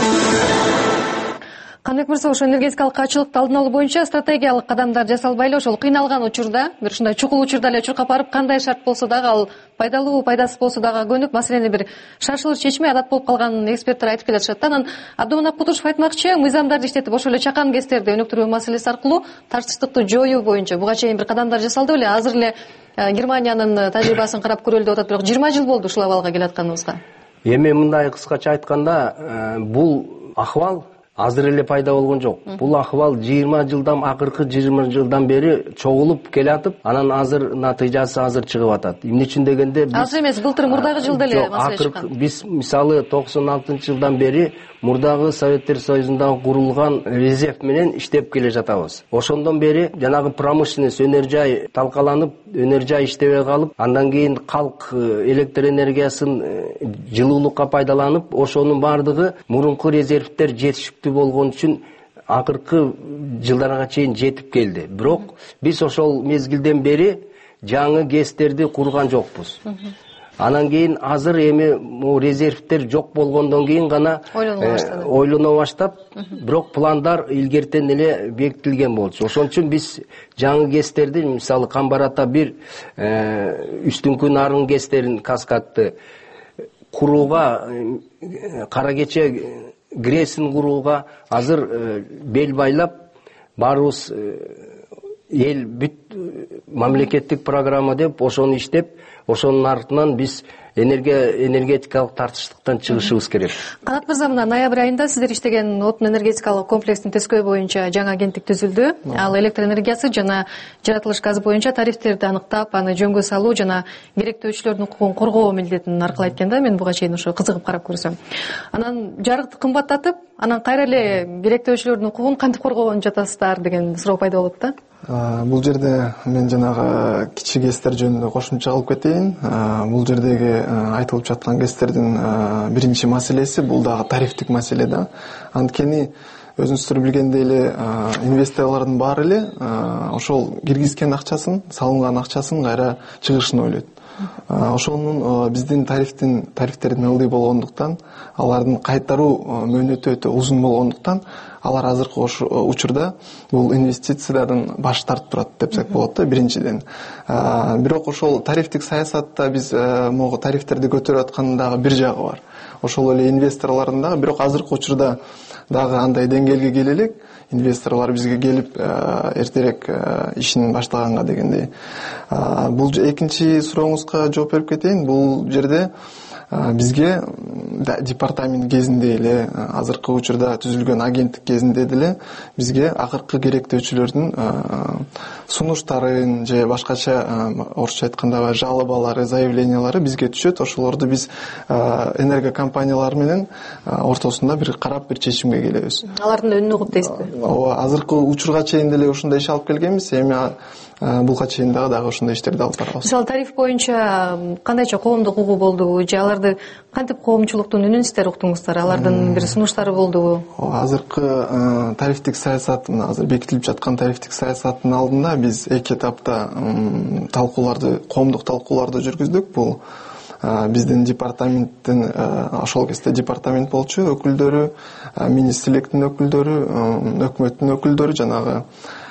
Каныбек мырза, ошо энергетикалык катчылыкты алдын алуу боюнча стратегиялык кадамдар жасалбайлы, ошол кыйналган учурда, бир ушундай чукул учурда эле чуркап барып, кандай шарт болсо дагы ал пайдалуу, пайдасыз болсо дагы көнүп, маселени бир шашылыр чечмей адат болуп калганын эксперттер айтып келатышат. Анан Абдуманап Кудушев айтмакчы, мыйзамдарды иштетип ошол эле чакан ГЭСтерди өнүктүрүү маселеси аркылуу тартыштыкты жоюу боюнча буга чейин бир кадамдар жасалды беле? Азыр эле Германиянын тажрыйбасын карап көрөлү деп атат, бирок 20 жыл болду ушул абалга келатканыбызга. Эми мындай кыскача айтканда, бул ахвал азыр эле пайда болгон жок. Бул ахвал 20 жылдан, акыркы 20 жылдан бери чогулуп келатып, анан азыр натыйжасы азыр чыгып атат. Эмне үчүн дегенде биз азыр эмес, былтыр мурдагы жылда эле маселе чыккан. Биз мисалы 96-жылдан бери мурдагы Советтер Союзунда курулган резерв менен иштеп келе жатабыз. Ошондон бери жанагы промышленность, өнөр жай талкаланып, өнөр жай иштебей калып, андан кийин калк электр энергиясын жылуулукка пайдаланып, ошонун бардыгы мурунку резервдер жетиштүү жетиштүү болгон үчүн акыркы жылдарга чейин жетип келди. Бирок биз ошол мезгилден бери жаңы ГЭСтерди курган жокпуз. Анан кийин азыр эми резервдер жок болгондон кийин гана ойлоно баштап, бирок пландар илгертен эле бекитилген болчу. Ошон үчүн биз жаңы ГЭСтерди, мисалы Камбар ата 1, үстүңкү нарын ГЭСтерин каскадты курууга, Кара Кече ГРЭСин курууга азыр бел байлап, баарыбыз эл бүт мамлекеттик программа деп ошону иштеп, ошонун артынан биз энергетикалык тартыштыктан чыгышыбыз керек. Канат мырза, мына ноябрь айында сиздер иштеген отун энергетикалык комплекстин тескөө боюнча жаңы агенттик түзүлдү. Ал электр энергиясы жана жаратылыш газы боюнча тарифтерди аныктап, аны жөнгө салуу жана керектөөчүлөрдүн укугун коргоо милдетин аркылайт экен да. Мен буга чейин ошо кызыгып карап көрсөм. Анан жарыкты кымбаттатып, анан кайра эле керектөөчүлөрдүн укугун кантип коргогон жатасыздар деген суроо пайда болот да. Бул жерде мен жанагы кичи ГЭСтер жөнүндө кошумча кылып кетейин. Бул жердеги айтылып жаткан ГЭСтердин биринчи маселеси бул дагы тарифтик маселе да. Анткени өзүңүздөр билгендей эле инвесторлордун баары эле ошол киргизген акчасын, салынган акчасын кайра чыгышын ойлойт. Ошонун биздин тарифтердин ылдый болгондуктан, алардын кайтаруу мөөнөтү өтө узун болгондуктан, алар азыркы учурда бул инвестициядан баш тартып турат депсек болот да, биринчиден. Бирок ошол тарифтик саясатта биз могу тарифтерди көтөрүп аткандын дагы бир жагы бар. Ошол эле инвесторлордун дагы, бирок азыркы учурда дагы андай деңгээлге келе элек, инвесторлор бизге келип эртерээк ишин баштаганга дегендей. Бул экинчи сурооңузга жооп берип кетейин. Бул жерде бизге департамент кезинде эле, азыркы учурда түзүлгөн агенттик кезинде деле бизге акыркы керектөөчүлөрдүн сунуштарын же башкача орусча айтканда жалобалары, заявлениялары бизге түшөт. Ошолорду биз энергокомпаниялар менен ортосунда бир карап бир чечимге келебиз. Алардын өнүн угуп дейсизби? Ооба, азыркы учурга чейин деле ушундай иш алып келгенбиз. Эми буга чейин дагы ошондой иштерди алып барабыз. Мисалы тариф боюнча кандайча коомдук угуу болдубу же аларды кантип коомчулуктун үнүн сиздер уктуңуздар? Алардын бир сунуштары болдубу? Азыркы тарифтик саясат, мына азыр бекитилип жаткан тарифтик саясаттын алдында биз 2 этапта коомдук талкууларды жүргүздүк. Бул биздин департаменттин, ошол кезде департамент болчу өкүлдөрү, министрликтин өкүлдөрү, өкмөттүн өкүлдөрү жанагы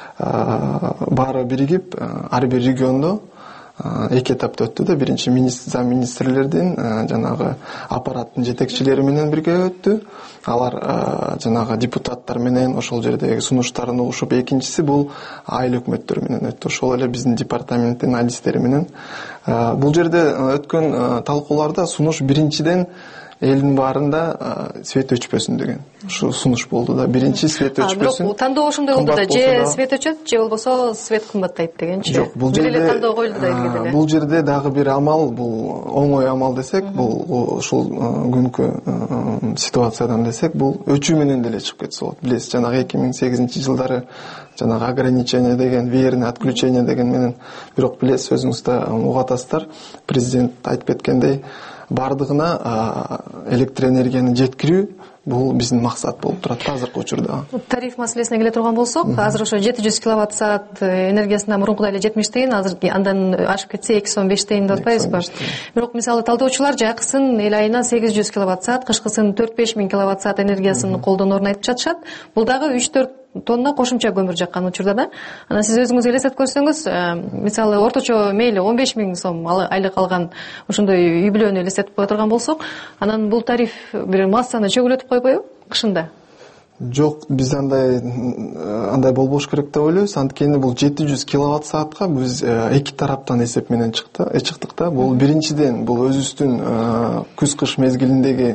баары биригип, ар бир региондо 2 этапта өттү да. Биринчи зам министрлердин жанагы аппараттын жетекчилери менен бирге өттү. Алар жанагы депутаттар менен ошол жердеги сунуштарын угушуп, экинчиси бул айыл өкмөттөр менен өттү. Ошол эле биздин департаменттин адистери менен. Бул жерде өткөн талкууларда сунуш биринчиден элдин баарында свет өчпөсүн деген ушу сунуш болду да. Биринчи свет өчпөсүн. Бирок тандоо ошондой болду да, же свет өчөт, же болбосо свет кымбаттайт дегенчи. Жок, бул жерде эле тандоо коюлду да элге деле. Бул жерде дагы бир амал, бул оңой амал десек, бул ушул күнкү ситуациядан десек, бул өчүү менен деле чыгып кетсе болот. Билесиз, жанагы 2008-жылдары жанагы ограничение деген, веерное отключение деген менен, бирок билесиз, өзүңүз да угатасыздар, президент айтып кеткендей, бардыгына электроэнергияны жеткирүү бул биздин максат болуп турат азыркы учурда. Тариф маселесине келе турган болсок, азыр ошо 700 киловатт саат энергиясына мурункудай эле 70 тыйын, азыр андан ашып кетсе 215 тыйын деп атпайбызбы? Бирок мисалы талдоочулар жакысын эл айына 800 киловатт саат, кышкысын 4-5 миң киловатт саат энергиясын колдоноорун айтып жатышат. Бул дагы 3-4 тонна кошумча көмүр жаккан учурда да. Анан сиз өзүңүз элестетип көрсөңүз, мисалы орточо мейли 15 миң сом айлык алган ошондой үй бүлөнү элестетип кое турган болсок, анан бул тариф бир массаны чөгүлөтүп койбойбу кышында? Жок, биз андай болбош керек деп ойлойбуз. Анткени бул 700 киловатт саатка биз 2 тараптан эсеп менен чыктык да. Бул биринчиден бул өзүбүздүн күз-кыш мезгилиндеги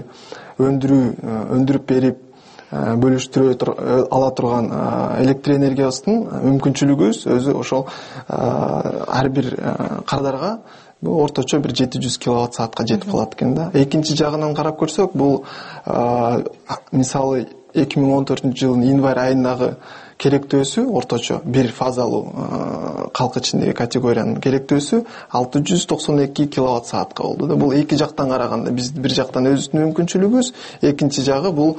өндүрүп берип бөлүштүрө ала турган электроэнергиябыздын мүмкүнчүлүгүбүз өзү ошол ар бир кардарга орточо бир 700 киловатт саатка жетип калат экен да. Экинчи жагынан карап көрсөк, бул мисалы 2014-жылдын январь айындагы керектөөсү орточо бир фазалуу калк ичиндеги категориянын керектөөсү 692 киловатт саатка болду да. Бул эки жактан караганда биз бир жактан өзүбүздүн мүмкүнчүлүгүбүз, экинчи жагы бул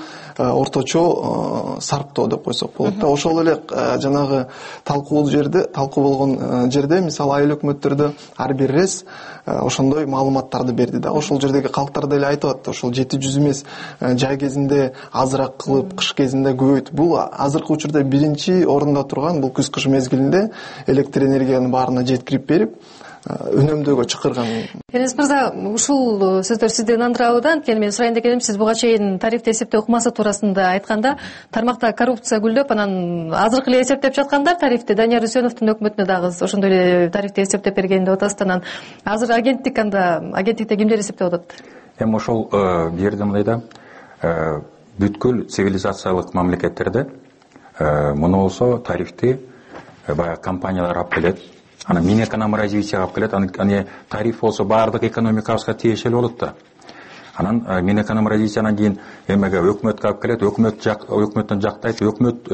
орточо сарптоо деп койсок болот да. Ошол эле жанагы талкуу болгон жерде мисалы айыл өкмөттөрдө ар бир рес ошондой маалыматтарды берди да. Ошол жердеги калктар деле айтып атты, ошол 700 эмес, жай кезинде азыраак кылып, кыш кезинде көбөйт. Бул азыркы учурда биринчи орунда турган, бул күз-кыш мезгилинде электр энергиянын баарына жеткирип берип, үнөмдөөгө чакырган. Элес мырза, ушул сөздөр сизди ынандырабы? Анткени мен сурайын дегеним, сиз буга чейин тарифти эсептөө ыкмасы туурасында айтканда, тармакта коррупция гүлдөп, анан азыркы эле эсептеп жаткандар тарифти. Данияр Үсеновдун өкмөтүнө дагы ошондой эле тарифти эсептеп бергенин деп атасыз. Анан азыр агенттикте кимдер эсептеп атат? Эми ошол жерде мындай да, бүткүл цивилизациялык мамлекеттерде муну болсо тарифти баягы компаниялар алып келет. Анан Минэкономразвитие алып келет. Анан тариф болсо баардык экономикабызга тиешелүү болот да. Анан Минэкономразвитие анан кийин эмеге өкмөткө алып келет, өкмөттөн жактайт, өкмөт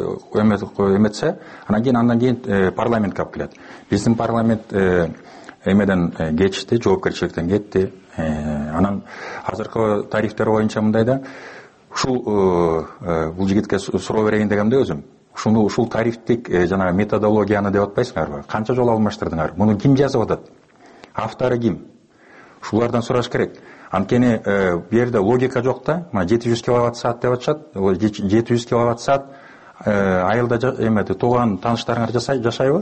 эметсе, андан кийин парламентке алып келет. Биздин парламент эмеден кетишти, жоопкерчиликтен кетти. Анан азыркы тарифтер боюнча мындай да, ушул бул жигитке суроо берейин дегенде өзүм, ушул тарифтик жана методологияны деп атпайсыңарбы? Канча жолу алмаштырдыңар? Муну ким жазып атат? Автору ким? Ушулардан сураш керек. Анткени бу жерде логика жок да. 700 киловатт саат деп атышат. 700 киловатт саат айылда эмеди, тууган тааныштарыңар жашайбы?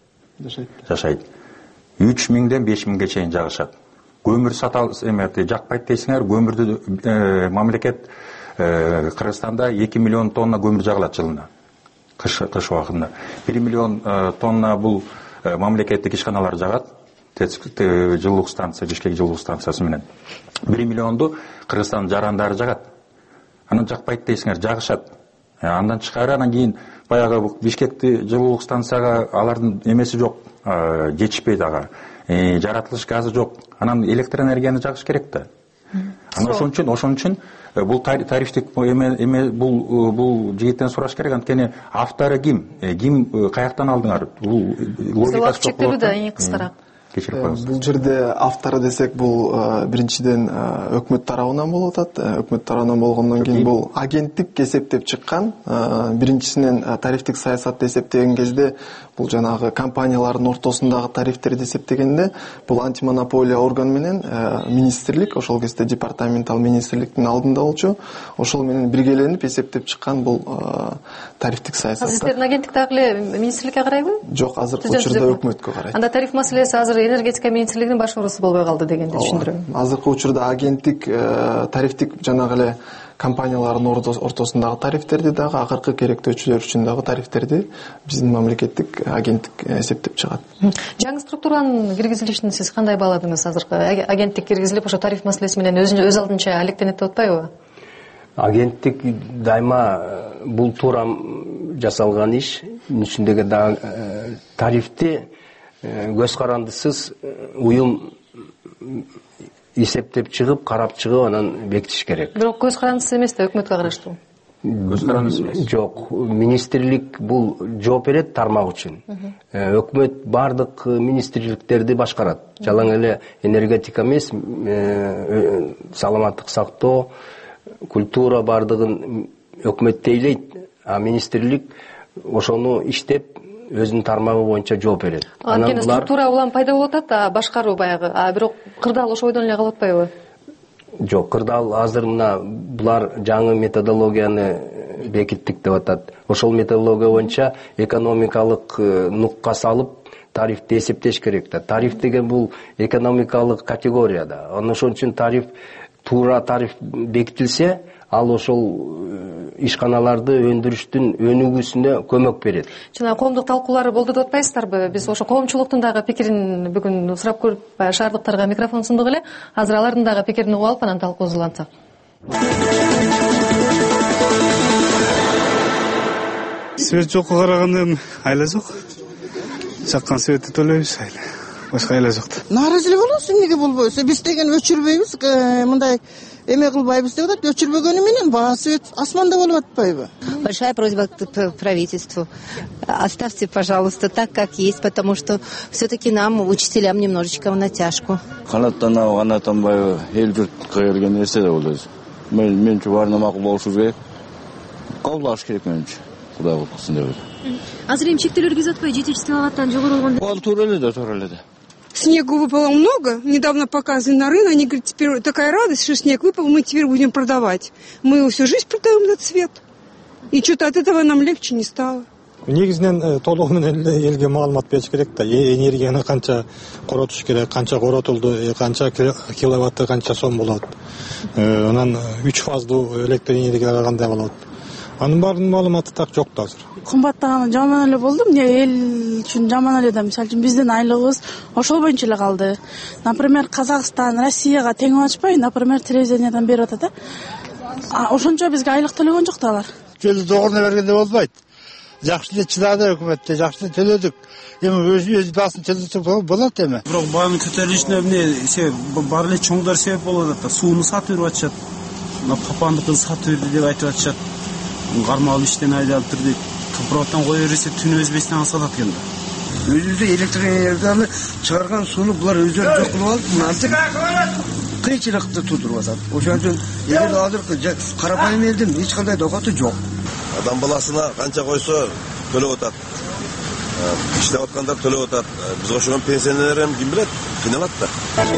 Жашайт. 3000ден 5000ге чейин жагышат. Көмүр жакпайт дейсиңер, көмүрдү мамлекет Кыргызстанда 2 миллион тонна көмүр жагылат жылына. Кыш убагында 1 миллион тонна бул мамлекеттик ишканалар жагат, жылуулук станция, Бишкек жылуулук станциясы менен. 1 миллионду Кыргызстандын жарандары жагат. Анан жакпайт дейсиңер, жагышат. Андан тышкары анан кийин баягы Бишкекти жылуулук станцияга алардын эмеси жок, жетишпейт ага. Жаратылыш газы жок. Анан электр энергияны жагыш керек да. Анан ошон үчүн бул тарифтик бул жигиттен сураш керек. Анткени автору ким? Ким каяктан алдыңар? Бул логикасы жок болот да. Эң кыскараак. Бул жерде автору десек, бул биринчиден өкмөт тарабынан болуп атат. Өкмөт тарабынан болгондон кийин бул агенттик эсептеп чыккан. Биринчисинен тарифтик саясатты эсептеген кезде бул жанагы компаниялардын ортосундагы тарифтерди эсептегенде бул антимонополия орган менен министрлик, ошол кезде департаментал министрликтин алдында болчу. Ошол менен биргеленип эсептеп чыккан бул тарифтик саясат. Сиздердин агенттик дагы эле министрликке карайбы? Жок, азыркы учурда өкмөткө карайт. Анда тариф маселеси азыр энергетика министрлигинин баш ырысы болбой калды дегенди түшүндүрөм. Азыркы учурда агенттик тарифтик жанагы эле компаниялардын ортосундагы тарифтерди дагы, акыркы керектөөчүлөр үчүн дагы тарифтерди биздин мамлекеттик агенттик эсептеп чыгат. Жаңы структуранын киргизилишин сиз кандай бааладыңыз? Азыркы агенттик киргизилип, ошо тариф маселеси менен өз алдынча алектенет деп атпайбы? Агенттик дайыма бул туура жасалган иш. Ичиндеги дагы тарифти көз карандысыз уюм эсептеп чыгып, карап чыгып, анан бекитиш керек. Бирок көз карандысыз эмес да, өкмөткө караштуу. Көз карандысыз эмес. Жок, министрлик бул жооп берет тармак үчүн. Өкмөт бардык министрликтерди башкарат. Жалаң эле энергетика эмес, саламаттык сактоо, культура бардыгын өкмөт тейлейт, а министрлик ошону иштеп өзүнүн тармагы боюнча жооп берет. Анткени структура улам пайда болуп атат, башкаруу баягы. Бирок кырдаал ошо бойдон эле калып атпайбы? Жок, кырдаал азыр мына булар жаңы методологияны бекиттик деп атат. Ошол методология боюнча экономикалык нукка салып тарифти эсептеш керек да. Тариф деген бул экономикалык категория да. Ошон үчүн туура тариф бекитилсе, ал ошол ишканаларды өндүрүштүн өнүгүүсүнө көмөк берет. Жана коомдук талкуулары болду деп атпайсыздарбы? Биз ошо коомчулуктун дагы пикирин бүгүн сурап көрүп, шаардыктарга микрофон сундук эле. Азыр алардын дагы пикирин угуп алып, анан талкуубузду улантсак. Свет жокко караганда айла жок. Жаккан светти төлөйбүз айла. Башка айла жок. Нааразылык болосуң, эмнеге болбойсу? Биз деген өчүрбөйбүз, мындай эме кылбайбыз деп атат. Өчүрбөгөнү менен баасы асманда болуп атпайбы? Большая просьба к правительству. Оставьте, пожалуйста, так, как есть, потому что все-таки нам, учителям, немножечко в натяжку. Канаттанабы, канаттанбайбы, эл журтка келген нерсе да бул өзү. Менимче баарына макул болушубуз керек. Кабыл алыш керек менимче. Кудай кылсын деп ойлойм. Азыр эми чектөөлөр киргизип атпайбы? 700 киловаттан жогору болгондо. Ал туура эле. Снегу выпало много. Недавно показывали на рынок. Они говорят, теперь такая радость, что снег выпал, мы теперь будем продавать. Мы его всю жизнь продаем этот цвет. И что-то от этого нам легче не стало. Негизинен толугу менен элге маалымат бериш керек да. Энергияны канча коротуш керек, канча коротулду, канча киловатты, канча сом болот. Анан 3 фаздуу электр энергияга кандай болот. Анын баардыгынын маалыматы так жок да азыр. Кымбаттаганы жаман эле болду. Эмне эл үчүн жаман эле да. Мисалы үчүн биздин айлыгыбыз ошол боюнча эле калды. Например, Казакстан, Россияга тең ачпай, например, телевидениядан берип атат да. Ошончо бизге айлык төлөгөн жок да алар. Келди догоруна бергенде болбойт. Жакшы эле чыдады өкмөттө, жакшы эле төлөдүк. Эми өз баасын төлөсөк болот эми. Бирок баанын көтөрүлүшүнө эмне бар эле чоңдор себеп болуп атат да. Сууну сатып берип атышат. Папандыкын сатып берди деп айтып атышат. Кармалып иштен айдалып тур дейт. Проводтон кое берсе түнү өзбестен сатат экен да. Өзүбүздө электр энергияны чыгарган сууну булар өздөрү жок кылып алып, мынантип кыйынчылыкты туудуруп атат. Ошон үчүн эгер азыр карапайым элдин эч кандай докоту жок. Адам баласына канча койсо төлөп атат. Иштеп аткандар төлөп атат. Биз ошого пенсионер ким билет, кыйналат да.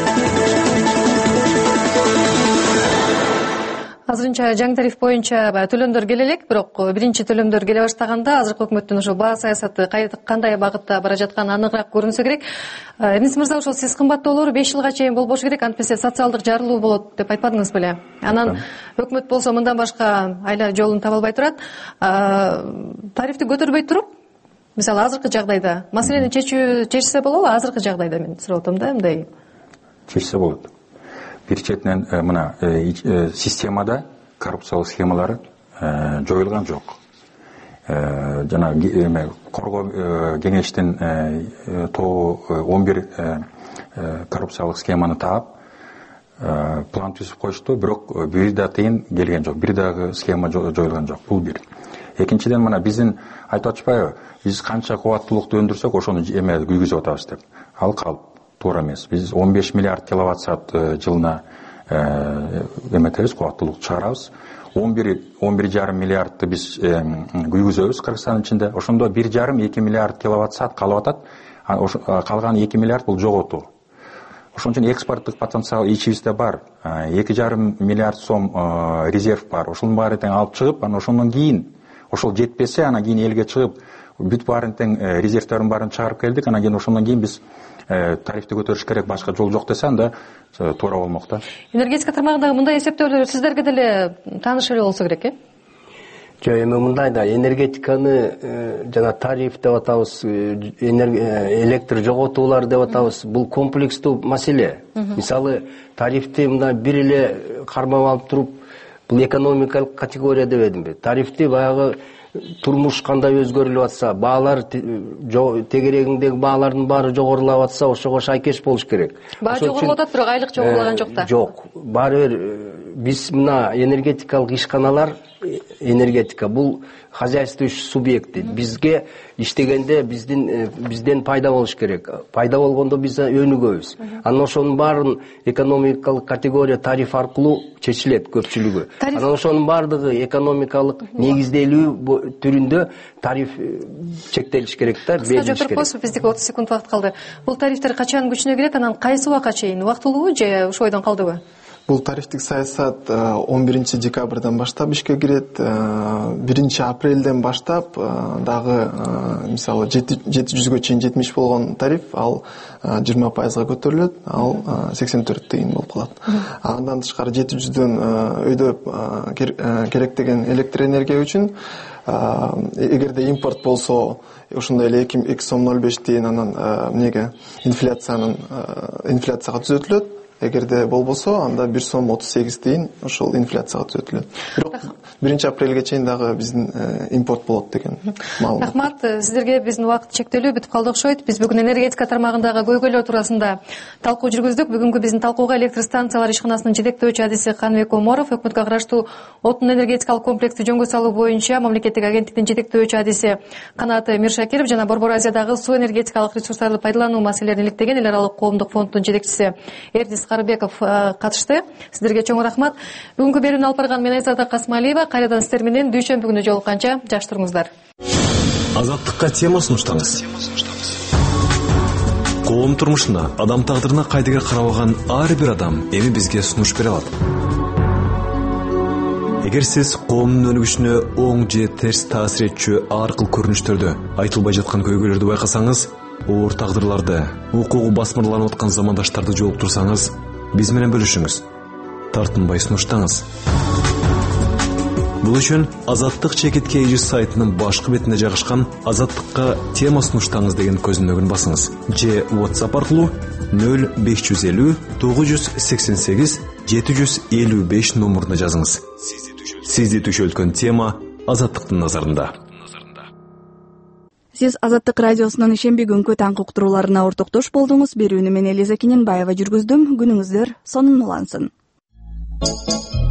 Азырынча жаңы тариф боюнча төлөмдөр келе элек, бирок биринчи төлөмдөр келе баштаганда азыркы өкмөттүн ошо баа саясаты кандай багытта бара жатканы анығыраак көрүнсө керек. Энис мырза, ошол сиз кымбаттоолор 5 жылга чейин болбошу керек, антпесе социалдык жарылуу болот деп айтпадыңыз беле? Анан өкмөт болсо мындан башка айла жолун таба албай турат. Тарифти көтөрбөй туруп, мисалы азыркы жагдайда маселени чечсе болобу? Азыркы жагдайда мен сурап атам да, мындай. Чечсе болот. Бир четинен мына системада коррупциялык схемалары жоюлган жок. Жана коргоо кеңештин 11 коррупциялык схеманы таап план түзүп коюшту, бирок бир да тыйын келген жок. Бир дагы схема жоюлган жок. Бул бир. Экинчиден мына биздин айтып атышпайбы? Биз канча кубаттуулукту өндүрсөк, ошону эме күйгүзүп атабыз деп. Ал калп. Туура эмес. Биз 15 миллиард киловатт саат жылына эметебиз, кубаттуулук чыгарабыз. 11,5 миллиардты биз күйгүзөбүз Кыргызстандын ичинде. Ошондо 1,5-2 миллиард киловатт саат калып атат. Калган 2 миллиард бул жоготуу. Ошон үчүн экспорттук потенциал ичибизде бар. 2,5 миллиард сом резерв бар. Ошонун баарын тең алып чыгып, анан ошондон кийин ошол жетпесе, анан кийин элге чыгып, бүт баарын тең резервтерин баарын чыгарып келдик. Анан кийин ошондон кийин биз тарифти көтөрүш керек, башка жол жок десе, анда туура болмок да. Энергетика тармагындагы мындай эсептөөлөр сиздерге деле тааныш эле болсо керек, Жок, эми мындай да, энергетиканы жана тариф деп атабыз, электр жоготуулар деп атабыз, бул комплекстүү маселе. Мисалы, тарифти мындай бир эле кармап алып туруп, бул экономикалык категория дебедимби? Тарифти баягы турмуш кандай өзгөрүлүп атса, баалар тегерегиндеги баалардын баары жогорулап атса, ошого шайкеш болуш керек. Баа жогорулуп атат, бирок айлык жогорулаган жок да. Жок. Баары бир биз мына энергетикалык ишканалар, энергетика бул хозяйствующий субъекти. Бизге иштегенде бизден пайда болуш керек. Пайда болгондо биз өнүгөбүз. Анан ошонун баарын экономикалык категория тариф аркылуу чечилет көпчүлүгү. Анан ошонун баардыгы экономикалык негизделүү түрүндө тариф чектелиш керек да, берилиш керек. Биздики 30 секунд убакыт калды. Бул тарифтер качан күчүнө кирет, анан кайсы убакка чейин? Убактылуубу же ушул ойдон калдыбы? Бул тарифтик саясат 11 декабрдан баштап ишке кирет. 1 апрелден баштап дагы мисалы 700гө чейин 70 болгон тариф ал 20%га көтөрүлөт, ал 84 тыйын болуп калат. Андан тышкары 700дөн өйдөп керектеген электр энергия үчүн эгерде импорт болсо ошондой эле 2 сом 05 тыйын анан инфляцияга түзөтүлөт. эгерде болбосо анда 1 сом 38 тиын ошол инфляцияга түзөтүлөт. Бирок 1 апрелге чейин дагы биздин импорт болот деген маалымат. Рахмат, сиздерге биздин убакыт чектелүү, бүтүп калды окшойт. Биз бүгүн энергетика тармагындагы көйгөйлөр туурасында талкуу жүргүздүк. Бүгүнкү биздин талкууга электр станциялар ишканасынын жетектөөчү адиси Каныбек Оморов, өкмөткө караштуу отун энергетикалык комплексти жөнгө салуу боюнча мамлекеттик агенттиктин жетектөөчү адиси Канат Миршакиров жана Борбор Азиядагы суу энергетикалык ресурстарды пайдалануу маселелерин иликтеген эл аралык коомдук фонддун жетекчиси Эрдис Карыбеков катышты. Сиздерге чоң рахмат. Бүгүнкү берүүнү алып барган мен Айзада Касмалиева. Кайрадан сиздер менен дүйшөмбү күнү жолукканча жакшы туруңуздар. Азаттыкка тема сунуштаңыз. Коом турмушуна, адам тагдырына кайдыгер карабаган ар бир адам эми бизге сунуш бере алат. Эгер сиз коомдун өнүгүшүнө оң же терс таасир этчү ар кыл көрүнүштөрдү, айтылбай жаткан көйгөйлөрдү байкасаңыз, оор тагдырларды, укугу басмырланып аткан замандаштарды жолуктурсаңыз, биз менен бөлүшүңүз. Тартынбай сунуштаңыз. Бул үчүн Азаттык чекитке эжи сайтынын башкы бетинде жайгашкан Азаттыкка тема сунуштаңыз деген көзүнөгүн басыңыз. Же WhatsApp аркылуу 0550 988 755 номуруна жазыңыз. Сизди түшөлткөн тема Азаттыктын назарында. Сиз Азаттык радиосунун ишемби күнкү таңкы уктурууларына ортоктош болдуңуз. Берүүнү мен Элиза Киненбаева жүргүздүм. Күнүңүздөр сонун улансын.